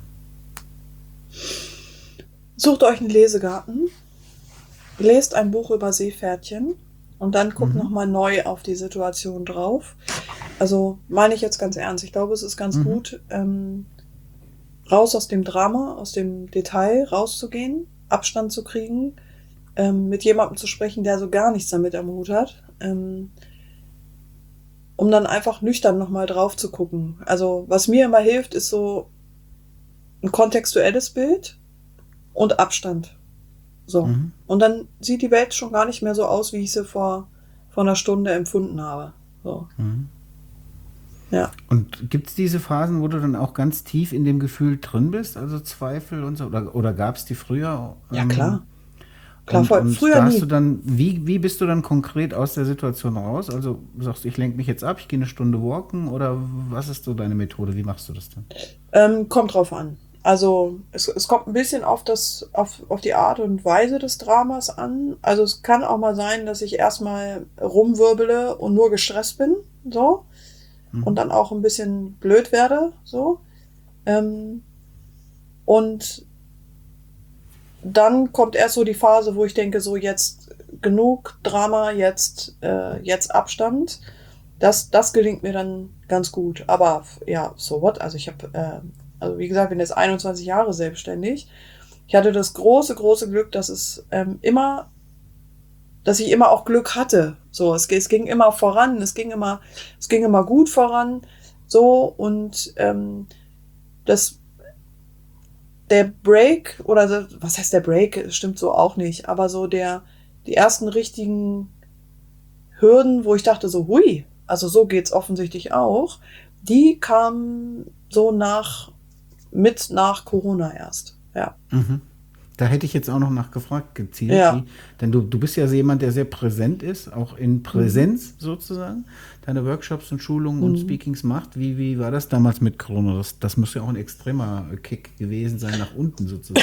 Sucht euch einen Lesegarten, lest ein Buch über Seepferdchen und dann guckt mhm. nochmal neu auf die Situation drauf. Also meine ich jetzt ganz ernst. Ich glaube, es ist ganz mhm. gut, ähm, raus aus dem Drama, aus dem Detail rauszugehen, Abstand zu kriegen, ähm, mit jemandem zu sprechen, der so gar nichts damit am Hut hat, ähm, um dann einfach nüchtern nochmal drauf zu gucken. Also was mir immer hilft, ist so ein kontextuelles Bild und Abstand. So. Mhm. Und dann sieht die Welt schon gar nicht mehr so aus, wie ich sie vor, vor einer Stunde empfunden habe. So. Mhm. Ja. Und gibt es diese Phasen, wo du dann auch ganz tief in dem Gefühl drin bist, also Zweifel und so, oder, oder gab es die früher? Ja, klar. Klar, und, voll. Und früher da hast nie. du dann, wie, wie bist du dann konkret aus der Situation raus? Also sagst du, ich lenke mich jetzt ab, ich gehe eine Stunde walken, oder was ist so deine Methode? Wie machst du das dann? Ähm, kommt drauf an. Also es, es kommt ein bisschen auf, das, auf, auf die Art und Weise des Dramas an. Also es kann auch mal sein, dass ich erstmal rumwirbele und nur gestresst bin, so. Und dann auch ein bisschen blöd werde, so. Ähm, und dann kommt erst so die Phase, wo ich denke, so jetzt genug Drama, jetzt, äh, jetzt Abstand. Das, das gelingt mir dann ganz gut. Aber ja, so what? Also ich habe, äh, also wie gesagt, bin jetzt einundzwanzig Jahre selbstständig. Ich hatte das große, große Glück, dass es ähm, immer dass ich immer auch Glück hatte. So, es, es ging immer voran, es ging immer, es ging immer gut voran. So, und ähm, das der Break, oder was heißt der Break, stimmt so auch nicht, aber so der, die ersten richtigen Hürden, wo ich dachte so, hui, also so geht's offensichtlich auch, die kamen so nach, mit nach Corona erst, ja. Mhm. Da hätte ich jetzt auch noch nachgefragt, gezielt, Ja. wie, denn du, du bist ja jemand, der sehr präsent ist, auch in Präsenz sozusagen, deine Workshops und Schulungen und Mhm. Speakings macht. Wie, wie war das damals mit Corona? Das, das muss ja auch ein extremer Kick gewesen sein, nach unten sozusagen.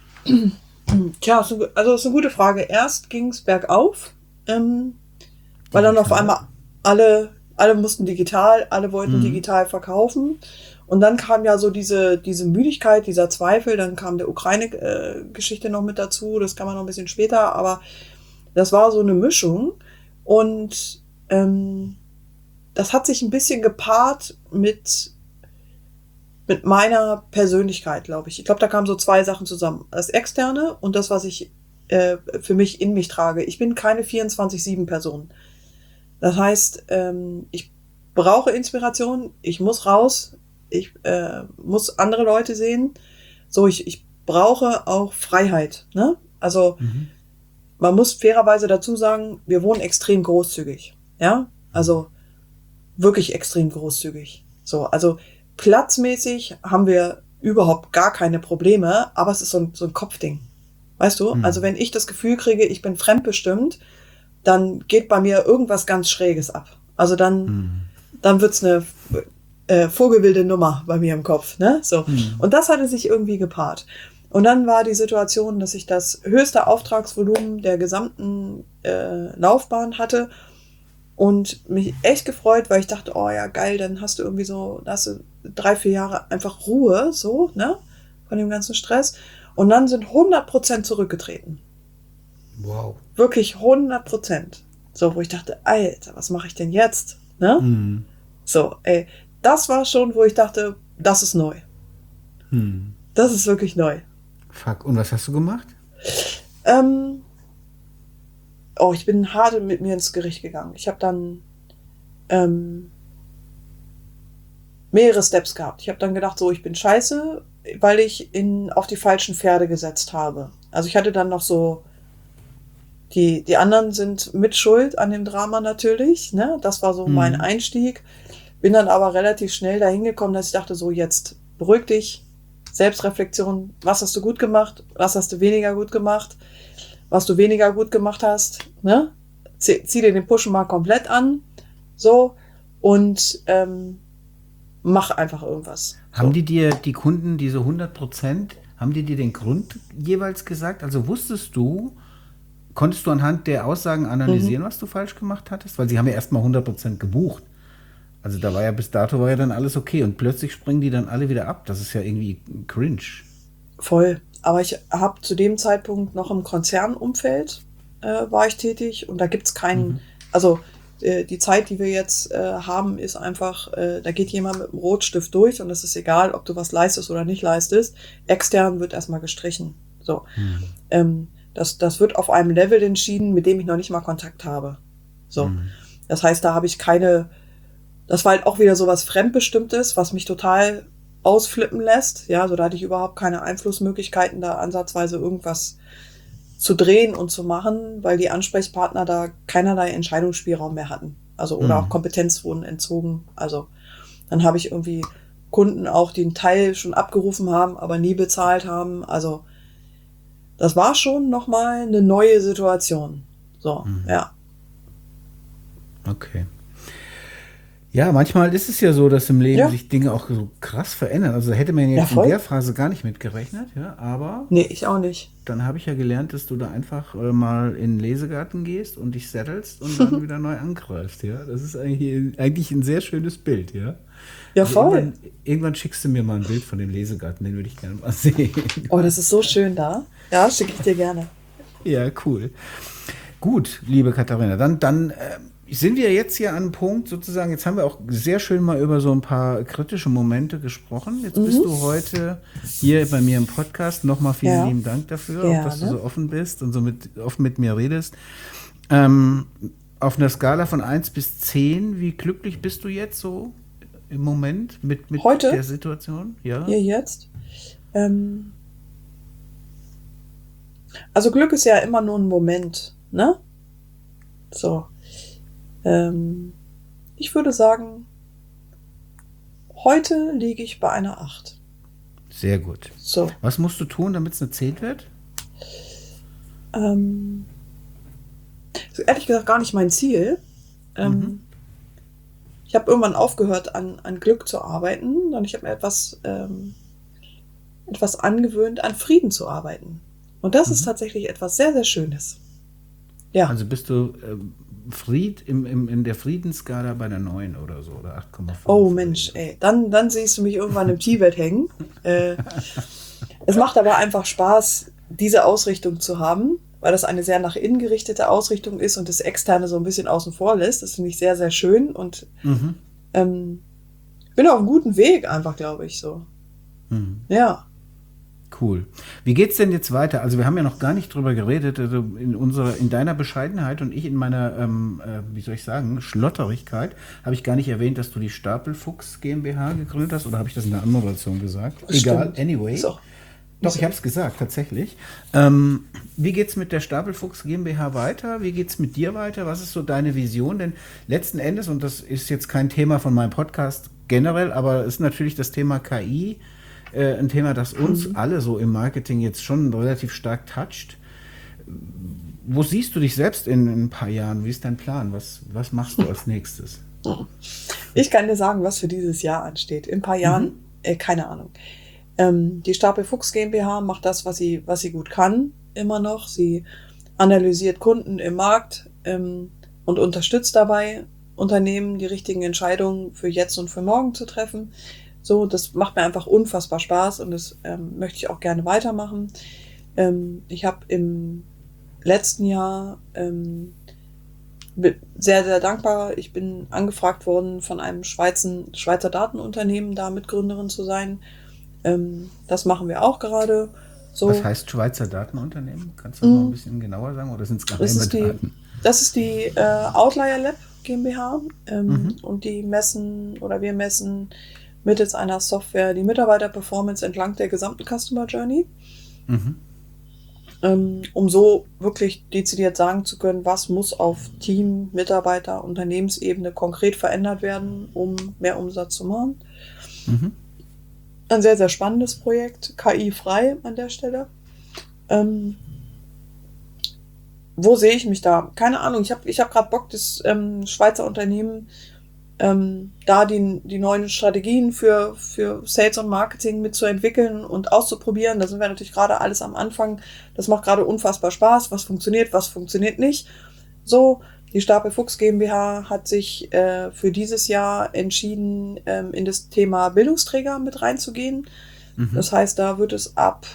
Tja, ist eine- also das ist eine gute Frage. Erst ging's bergauf, ähm, weil dann auf Digital. einmal alle, alle mussten digital, alle wollten Mhm. digital verkaufen. Und dann kam ja so diese, diese Müdigkeit, dieser Zweifel, dann kam der Ukraine-Geschichte noch mit dazu, das kam man noch ein bisschen später, aber das war so eine Mischung. Und ähm, das hat sich ein bisschen gepaart mit, mit meiner Persönlichkeit, glaube ich. Ich glaube, da kamen so zwei Sachen zusammen. Das Externe und das, was ich äh, für mich in mich trage. Ich bin keine vierundzwanzig sieben Person. Das heißt, ähm, ich brauche Inspiration, ich muss raus, ich äh, muss andere Leute sehen. So, ich, ich brauche auch Freiheit. Ne? Also Mhm. man muss fairerweise dazu sagen, wir wohnen extrem großzügig. Ja, also wirklich extrem großzügig. So, also platzmäßig haben wir überhaupt gar keine Probleme, aber es ist so ein, so ein Kopfding. Weißt du? Mhm. Also wenn ich das Gefühl kriege, ich bin fremdbestimmt, dann geht bei mir irgendwas ganz Schräges ab. Also dann, Mhm. dann wird's eine äh, vogelwilde Nummer bei mir im Kopf. Ne? So. Mhm. Und das hatte sich irgendwie gepaart. Und dann war die Situation, dass ich das höchste Auftragsvolumen der gesamten äh, Laufbahn hatte und mich echt gefreut, weil ich dachte, oh ja, geil, dann hast du irgendwie so, da hast du drei, vier Jahre einfach Ruhe, so, ne, von dem ganzen Stress. Und dann sind hundert Prozent zurückgetreten. Wow. Wirklich hundert Prozent. So, wo ich dachte, Alter, was mache ich denn jetzt? Ne? Mhm. So, ey, das war schon, wo ich dachte, das ist neu. Mhm. Das ist wirklich neu. Fuck, und was hast du gemacht? Ähm, oh, ich bin hart mit mir ins Gericht gegangen. Ich habe dann ähm, mehrere Steps gehabt. Ich habe dann gedacht, so, ich bin scheiße, weil ich in, auf die falschen Pferde gesetzt habe. Also ich hatte dann noch so, die, die anderen sind mit Schuld an dem Drama natürlich. Ne? Das war so Mhm. mein Einstieg. Bin dann aber relativ schnell dahin gekommen, dass ich dachte, so, jetzt beruhig dich. Selbstreflexion, was hast du gut gemacht, was hast du weniger gut gemacht, was du weniger gut gemacht hast, ne? Zieh, zieh dir den Push mal komplett an, so, und ähm, mach einfach irgendwas. Haben So. die dir, die Kunden, diese hundert Prozent, haben die dir den Grund jeweils gesagt? Also wusstest du, konntest du anhand der Aussagen analysieren, Mhm. was du falsch gemacht hattest? Weil sie haben ja erstmal hundert Prozent gebucht. Also da war ja bis dato war ja dann alles okay und plötzlich springen die dann alle wieder ab. Das ist ja irgendwie cringe. Voll. Aber ich habe zu dem Zeitpunkt noch im Konzernumfeld äh, war ich tätig und da gibt's keinen, Mhm. also äh, die Zeit, die wir jetzt äh, haben, ist einfach, äh, da geht jemand mit einem Rotstift durch und es ist egal, ob du was leistest oder nicht leistest. Extern wird erstmal gestrichen. So. Mhm. Ähm, das, das wird auf einem Level entschieden, mit dem ich noch nicht mal Kontakt habe. So. Mhm. Das heißt, da habe ich keine, das war halt auch wieder so was Fremdbestimmtes, was mich total ausflippen lässt. Ja, so da hatte ich überhaupt keine Einflussmöglichkeiten, da ansatzweise irgendwas zu drehen und zu machen, weil die Ansprechpartner da keinerlei Entscheidungsspielraum mehr hatten. Also, oder auch Mhm. Kompetenz wurden entzogen. Also, dann habe ich irgendwie Kunden auch, die einen Teil schon abgerufen haben, aber nie bezahlt haben. Also, das war schon nochmal eine neue Situation. So, Mhm. ja. Okay. Ja, manchmal ist es ja so, dass im Leben Ja, sich Dinge auch so krass verändern. Also hätte man ja, jetzt in der voll. Phase gar nicht mitgerechnet, ja, aber Nee, ich auch nicht. dann habe ich ja gelernt, dass du da einfach äh, mal in den Lesegarten gehst und dich settelst und dann wieder neu angreifst, ja. Das ist eigentlich, eigentlich ein sehr schönes Bild, ja. Ja, Also voll. irgendwann, irgendwann schickst du mir mal ein Bild von dem Lesegarten, den würde ich gerne mal sehen. Oh, das ist so schön da. Ja, schicke ich dir gerne. Ja, cool. Gut, liebe Katharina, dann, dann äh, sind wir jetzt hier an einem Punkt sozusagen, jetzt haben wir auch sehr schön mal über so ein paar kritische Momente gesprochen. Jetzt bist Mhm. du heute hier bei mir im Podcast. Nochmal vielen Ja, lieben Dank dafür, auch dass du gerne. so offen bist und so mit, offen mit mir redest. Ähm, auf einer Skala von eins bis zehn, wie glücklich bist du jetzt so im Moment mit, mit der Heute, Situation? Ja? hier jetzt. Ähm, also Glück ist ja immer nur ein Moment, ne? So. Ähm, ich würde sagen, heute liege ich bei einer acht. Sehr gut. So. Was musst du tun, damit es eine zehn wird? Ähm, ist ehrlich gesagt gar nicht mein Ziel. Ähm, Mhm. Ich habe irgendwann aufgehört, an, an Glück zu arbeiten, sondern ich habe mir etwas, ähm, etwas angewöhnt, an Frieden zu arbeiten. Und das ist Mhm. tatsächlich etwas sehr, sehr Schönes. Ja. Also bist du ähm, Fried im, im, in der Friedensskala bei der neun oder so, oder acht Komma fünf. Oh Mensch, ey, dann, dann siehst du mich irgendwann im Tibet hängen. Äh, es macht aber einfach Spaß, diese Ausrichtung zu haben, weil das eine sehr nach innen gerichtete Ausrichtung ist und das Externe so ein bisschen außen vor lässt. Das finde ich sehr, sehr schön und Mhm. ähm, bin auf einem guten Weg einfach, glaube ich, so. Mhm. Ja. Cool. Wie geht's denn jetzt weiter? Also wir haben ja noch gar nicht drüber geredet, also in unserer, in deiner Bescheidenheit und ich in meiner, ähm, äh, wie soll ich sagen, Schlotterigkeit, habe ich gar nicht erwähnt, dass du die Stapelfuchs GmbH gegründet hast, oder habe ich das in der Anmoderation gesagt? Egal, Stimmt. anyway. Ist auch, Doch, ist, ich habe es gesagt, tatsächlich. Ähm, wie geht's mit der Stapelfuchs GmbH weiter? Wie geht's mit dir weiter? Was ist so deine Vision? Denn letzten Endes, und das ist jetzt kein Thema von meinem Podcast generell, aber ist natürlich das Thema K I äh, ein Thema, das uns mhm. alle so im Marketing jetzt schon relativ stark toucht. Wo siehst du dich selbst in, in ein paar Jahren? Wie ist dein Plan? Was, was machst du als nächstes? Ich kann dir sagen, was für dieses Jahr ansteht. In ein paar Jahren, Mhm. äh, keine Ahnung. Ähm, die Stapelfuchs GmbH macht das, was sie, was sie gut kann, immer noch. Sie analysiert Kunden im Markt ähm, und unterstützt dabei Unternehmen, die richtigen Entscheidungen für jetzt und für morgen zu treffen. So, das macht mir einfach unfassbar Spaß und das ähm, möchte ich auch gerne weitermachen. Ähm, ich habe im letzten Jahr ähm, bin sehr, sehr dankbar. Ich bin angefragt worden von einem Schweizer, Schweizer Datenunternehmen, da Mitgründerin zu sein. Ähm, das machen wir auch gerade. Was So, heißt Schweizer Datenunternehmen? Kannst du das noch ein mh, bisschen genauer sagen, oder sind es das geheime ist die, Daten? das ist die äh, Outlier Lab GmbH ähm, Mhm. und die messen oder wir messen mittels einer Software die Mitarbeiterperformance entlang der gesamten Customer Journey, Mhm. ähm, um so wirklich dezidiert sagen zu können, was muss auf Team, Mitarbeiter, Unternehmensebene konkret verändert werden, um mehr Umsatz zu machen. Mhm. Ein sehr, sehr spannendes Projekt, K I-frei an der Stelle. Ähm, wo sehe ich mich da? Keine Ahnung, ich habe ich hab gerade Bock, das ähm, Schweizer Unternehmen ähm, da die, die neuen Strategien für, für Sales und Marketing mitzuentwickeln und auszuprobieren. Da sind wir natürlich gerade alles am Anfang. Das macht gerade unfassbar Spaß. Was funktioniert, was funktioniert nicht. So, die Stapelfuchs GmbH hat sich äh, für dieses Jahr entschieden, ähm, in das Thema Bildungsträger mit reinzugehen. Mhm. Das heißt, da wird es ab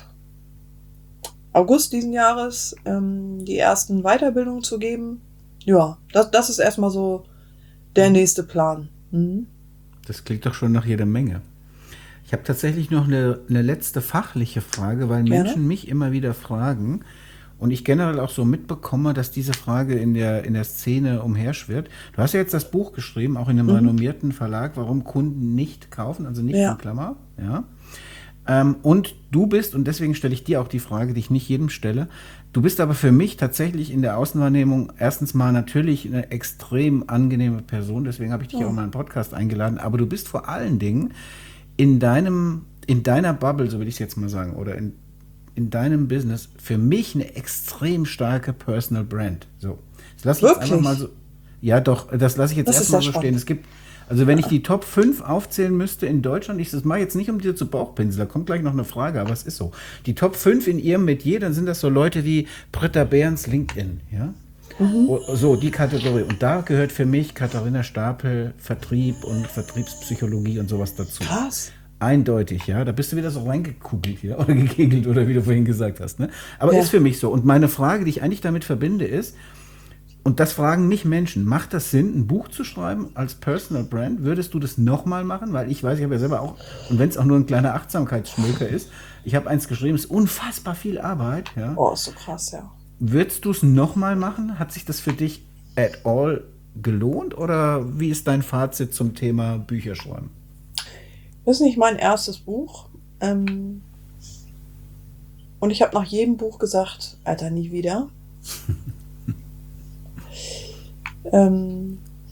August diesen Jahres ähm, die ersten Weiterbildungen zu geben. Ja, das, das ist erstmal so der nächste Plan. Mhm. Das klingt doch schon nach jeder Menge. Ich habe tatsächlich noch eine, eine letzte fachliche Frage, weil Gerne. Menschen mich immer wieder fragen und ich generell auch so mitbekomme, dass diese Frage in der, in der Szene umherschwirrt. Du hast ja jetzt das Buch geschrieben, auch in einem Mhm. renommierten Verlag, warum Kunden nicht kaufen, also nicht in Ja. Klammer. Ja. Ähm, und du bist, und deswegen stelle ich dir auch die Frage, die ich nicht jedem stelle, du bist aber für mich tatsächlich in der Außenwahrnehmung erstens mal natürlich eine extrem angenehme Person, deswegen habe ich dich auch in Oh. meinen Podcast eingeladen, aber du bist vor allen Dingen in deinem, in deiner Bubble, so will ich es jetzt mal sagen, oder in, in deinem Business für mich eine extrem starke Personal Brand. So, das lasse ich jetzt einfach mal Wirklich? so. Ja, doch, das lasse ich jetzt Das ist erstmal sehr so stehen. spannend. Es gibt, also wenn ich die Top fünf aufzählen müsste in Deutschland, ich das mache jetzt nicht, um dir zu Bauchpinseln, da kommt gleich noch eine Frage, aber es ist so. Die Top fünf in ihrem Metier, dann sind das so Leute wie Britta Behrens LinkedIn, ja? Mhm. Oh, so, die Kategorie. Und da gehört für mich Katharina Stapel, Vertrieb und Vertriebspsychologie und sowas dazu. Krass. Eindeutig, ja. Da bist du wieder so reingekugelt hier oder gekegelt oder wie du vorhin gesagt hast. Ne? Aber ist Ja. für mich so. Und meine Frage, die ich eigentlich damit verbinde, ist, und das fragen mich Menschen, macht das Sinn, ein Buch zu schreiben als Personal Brand? Würdest du das nochmal machen? Weil ich weiß, ich habe ja selber auch, und wenn es auch nur ein kleiner Achtsamkeitsschmöker ist, ich habe eins geschrieben, es ist unfassbar viel Arbeit. Ja? Oh, ist so krass, ja. Würdest du es nochmal machen? Hat sich das für dich at all gelohnt? Oder wie ist dein Fazit zum Thema Bücherschreiben? Das ist nicht mein erstes Buch. Ähm, und ich habe nach jedem Buch gesagt, Alter, nie wieder. ähm,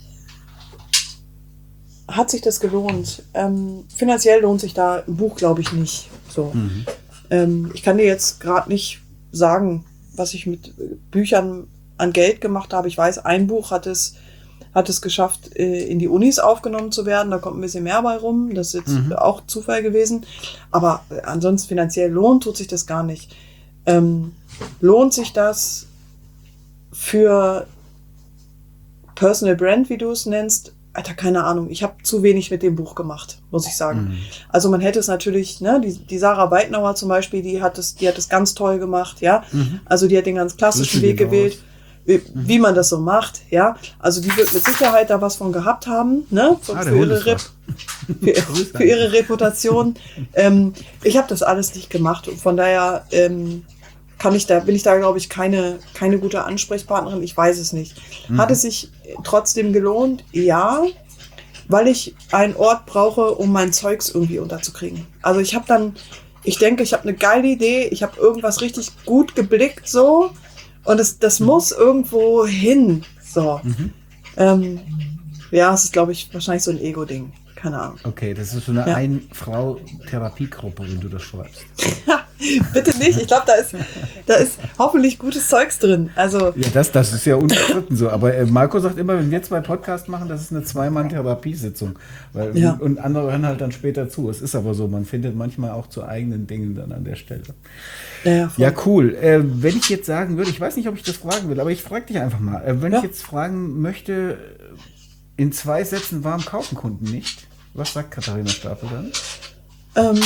hat sich das gelohnt? Ähm, finanziell lohnt sich da ein Buch, glaube ich, nicht. So. Mhm. Ähm, ich kann dir jetzt gerade nicht sagen, was ich mit Büchern an Geld gemacht habe. Ich weiß, ein Buch hat es, hat es geschafft, in die Unis aufgenommen zu werden. Da kommt ein bisschen mehr bei rum. Das ist jetzt mhm. auch Zufall gewesen. Aber ansonsten finanziell lohnt, tut sich das gar nicht. Ähm, lohnt sich das für Personal Brand, wie du es nennst? Alter, keine Ahnung. Ich habe zu wenig mit dem Buch gemacht, muss ich sagen. Mhm. Also man hätte es natürlich, ne, die, die Sarah Weidnauer zum Beispiel, die hat es, die hat es ganz toll gemacht, ja. Mhm. Also die hat den ganz klassischen Weg gewählt, wie, mhm. wie man das so macht, ja. Also die wird mit Sicherheit da was von gehabt haben, ne, für, ah, für, ihre, Rep- für, für ihre Reputation. ähm, ich habe das alles nicht gemacht und von daher ähm, kann ich da, bin ich da, glaube ich, keine, keine gute Ansprechpartnerin. Ich weiß es nicht. Mhm. Hat es sich trotzdem gelohnt? Ja, weil ich einen Ort brauche, um mein Zeugs irgendwie unterzukriegen. Also ich habe dann, ich denke, ich habe eine geile Idee, ich habe irgendwas richtig gut geblickt so und das, das mhm. muss irgendwo hin. So. Mhm. Ähm, ja, es ist, glaube ich, wahrscheinlich so ein Ego-Ding. Keine Ahnung. Okay, das ist so eine ja. Ein-Frau-Therapiegruppe, wenn du das schreibst. Bitte nicht. Ich glaube, da ist, da ist hoffentlich gutes Zeugs drin. Also ja, das, das ist ja unbestritten so. Aber äh, Marco sagt immer, wenn wir zwei Podcasts machen, das ist eine Zwei-Mann-Therapiesitzung. Weil, ja. und, und andere hören halt dann später zu. Es ist aber so, man findet manchmal auch zu eigenen Dingen dann an der Stelle. Ja, ja, ja cool. Äh, wenn ich jetzt sagen würde, ich weiß nicht, ob ich das fragen will, aber ich frage dich einfach mal. Äh, wenn ja. ich jetzt fragen möchte, in zwei Sätzen, warum kaufen Kunden nicht? Was sagt Katharina Stapel dann? Ähm,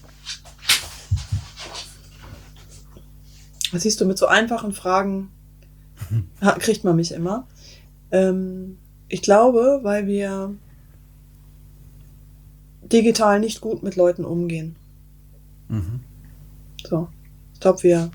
was siehst du, mit so einfachen Fragen kriegt man mich immer. Ähm, ich glaube, weil wir digital nicht gut mit Leuten umgehen. Mhm. So. Ich glaube, wir,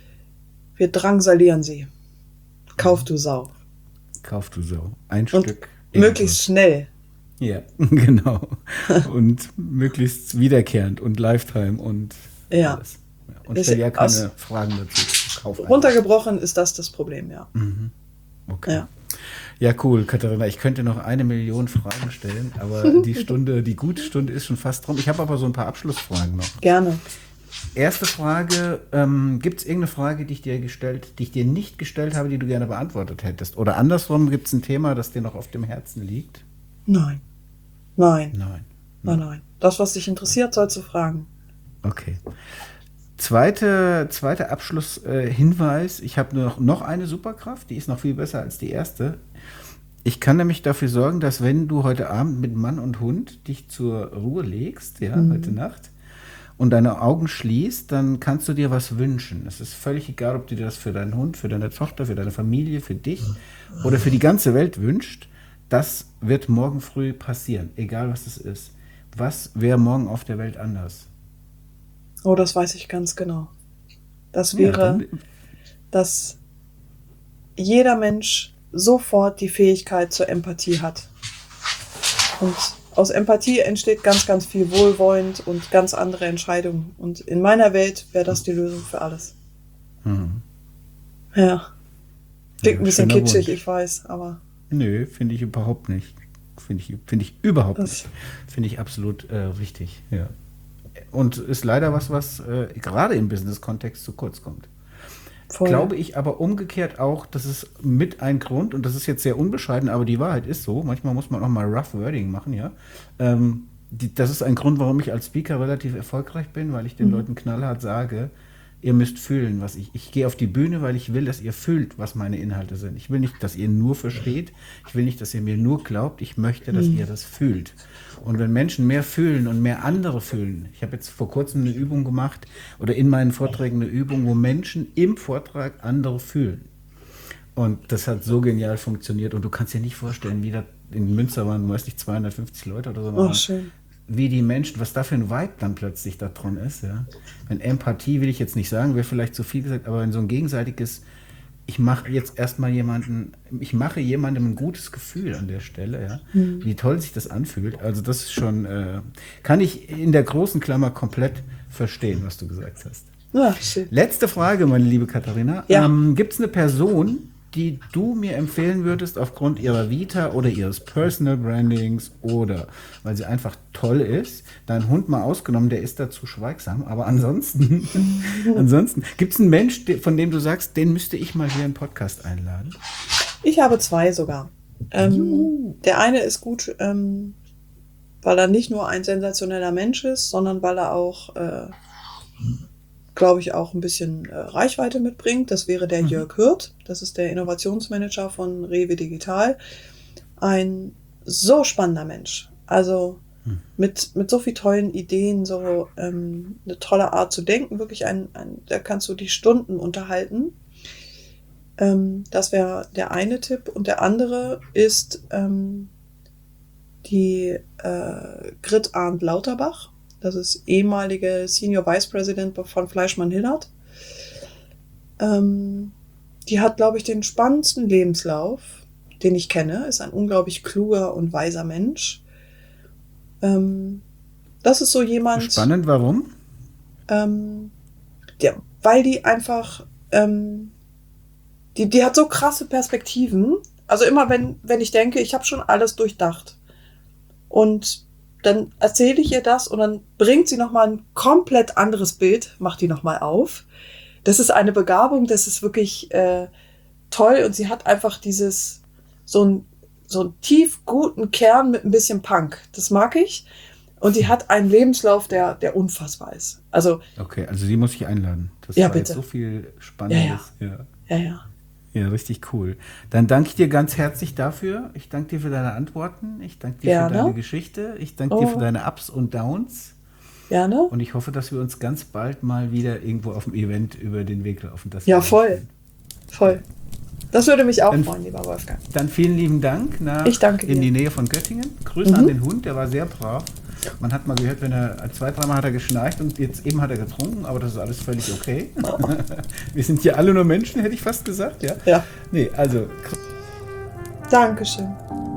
wir drangsalieren sie. Kauf du Sau. Kauf du Sau. Ein Und Stück. Möglichst schnell. Ja, genau. Und möglichst wiederkehrend und Lifetime und ja. alles. Ja. Und stell ja keine Fragen dazu. Kauf runtergebrochen einfach. Ist das das Problem, ja. Mhm. Okay. Ja. Ja, cool, Katharina. Ich könnte noch eine Million Fragen stellen, aber die Stunde, die gute Stunde ist schon fast rum. Ich habe aber so ein paar Abschlussfragen noch. Gerne. Erste Frage, ähm, gibt es irgendeine Frage, die ich dir gestellt, die ich dir nicht gestellt habe, die du gerne beantwortet hättest? Oder andersrum, gibt es ein Thema, das dir noch auf dem Herzen liegt? Nein. Nein. Nein. Nein, nein. Das, was dich interessiert, sollst du fragen. Okay. Zweite, zweiter Abschlusshinweis. Äh, ich habe noch, noch eine Superkraft, die ist noch viel besser als die erste. Ich kann nämlich dafür sorgen, dass wenn du heute Abend mit Mann und Hund dich zur Ruhe legst, ja, mhm. heute Nacht, und deine Augen schließt, dann kannst du dir was wünschen. Es ist völlig egal, ob du dir das für deinen Hund, für deine Tochter, für deine Familie, für dich oder für die ganze Welt wünscht. Das wird morgen früh passieren, egal was es ist. Was wäre morgen auf der Welt anders? Oh, das weiß ich ganz genau. Das wäre, ja, dass jeder Mensch sofort die Fähigkeit zur Empathie hat. Und aus Empathie entsteht ganz, ganz viel wohlwollend und ganz andere Entscheidungen. Und in meiner Welt wäre das die Lösung für alles. Mhm. Ja. Klingt ja, ein bisschen kitschig, Wunsch. Ich weiß, aber... Nö, finde ich überhaupt nicht. Finde ich, finde ich überhaupt das nicht. Finde ich absolut äh, richtig, ja. Und ist leider was, was äh, gerade im Business-Kontext zu kurz kommt. Voll. Glaube ich aber umgekehrt auch, das ist mit ein Grund, und das ist jetzt sehr unbescheiden, aber die Wahrheit ist so, manchmal muss man auch mal Rough Wording machen, ja. Ähm, die, das ist ein Grund, warum ich als Speaker relativ erfolgreich bin, weil ich den mhm. Leuten knallhart sage, ihr müsst fühlen, was ich, ich gehe auf die Bühne, weil ich will, dass ihr fühlt, was meine Inhalte sind. Ich will nicht, dass ihr nur versteht, ich will nicht, dass ihr mir nur glaubt, ich möchte, dass mhm. ihr das fühlt. Und wenn Menschen mehr fühlen und mehr andere fühlen, ich habe jetzt vor kurzem eine Übung gemacht oder in meinen Vorträgen eine Übung, wo Menschen im Vortrag andere fühlen. Und das hat so genial funktioniert und du kannst dir nicht vorstellen, wie das in Münster waren, weiß nicht, zweihundertfünfzig Leute oder so. Oh, schön. Wie die Menschen, was da für ein Vibe dann plötzlich da drin ist. Ja. Wenn Empathie, will ich jetzt nicht sagen, wäre vielleicht zu viel gesagt, aber wenn so ein gegenseitiges, ich mache jetzt erstmal jemanden, ich mache jemandem ein gutes Gefühl an der Stelle, ja, mhm. wie toll sich das anfühlt. Also das ist schon, äh, kann ich in der großen Klammer komplett verstehen, was du gesagt hast. Ja, schön. Letzte Frage, meine liebe Katharina. Ja. Ähm, gibt es eine Person, die du mir empfehlen würdest aufgrund ihrer Vita oder ihres Personal Brandings oder weil sie einfach toll ist? Dein Hund mal ausgenommen, der ist dazu schweigsam, aber ansonsten, ansonsten gibt es einen Mensch, von dem du sagst, den müsste ich mal hier in den Podcast einladen? Ich habe zwei sogar. Ähm, der eine ist gut, ähm, weil er nicht nur ein sensationeller Mensch ist, sondern weil er auch, äh, glaube ich, auch ein bisschen äh, Reichweite mitbringt. Das wäre der mhm. Jörg Hürth. Das ist der Innovationsmanager von Rewe Digital. Ein so spannender Mensch. Also mhm. mit, mit so vielen tollen Ideen, so ähm, eine tolle Art zu denken. Wirklich ein, ein da kannst du dich Stunden unterhalten. Ähm, das wäre der eine Tipp. Und der andere ist ähm, die äh, Grit Arndt Lauterbach. Das ist ehemalige Senior Vice President von Fleischmann-Hillard. Ähm, die hat, glaube ich, den spannendsten Lebenslauf, den ich kenne. Ist ein unglaublich kluger und weiser Mensch. Ähm, das ist so jemand... Spannend, warum? Ähm, ja, weil die einfach... Ähm, die, die hat so krasse Perspektiven. Also immer, wenn, wenn ich denke, ich habe schon alles durchdacht. Und dann erzähle ich ihr das und dann bringt sie nochmal ein komplett anderes Bild, macht die nochmal auf. Das ist eine Begabung, das ist wirklich äh, toll und sie hat einfach dieses, so ein so einen tief guten Kern mit ein bisschen Punk. Das mag ich. Und die hat einen Lebenslauf, der, der unfassbar ist. Also, okay, also sie muss ich einladen. Das ja, war bitte. Jetzt so viel Spannendes. Ja, ja. Ja. ja, ja. Ja, richtig cool. Dann danke ich dir ganz herzlich dafür. Ich danke dir für deine Antworten. Ich danke dir Gerne. für deine Geschichte. Ich danke oh. dir für deine Ups und Downs. Gerne. Und ich hoffe, dass wir uns ganz bald mal wieder irgendwo auf dem Event über den Weg laufen. Das ja, voll. Schön. Voll. Das würde mich auch dann, freuen, lieber Wolfgang. Dann vielen lieben Dank nach ich danke in dir. die Nähe von Göttingen. Grüße mhm. an den Hund, der war sehr brav. Man hat mal gehört, wenn er zwei, dreimal hat er geschnarcht und jetzt eben hat er getrunken, aber das ist alles völlig okay. Oh. Wir sind hier alle nur Menschen, hätte ich fast gesagt, ja? Ja. Nee, also. Dankeschön.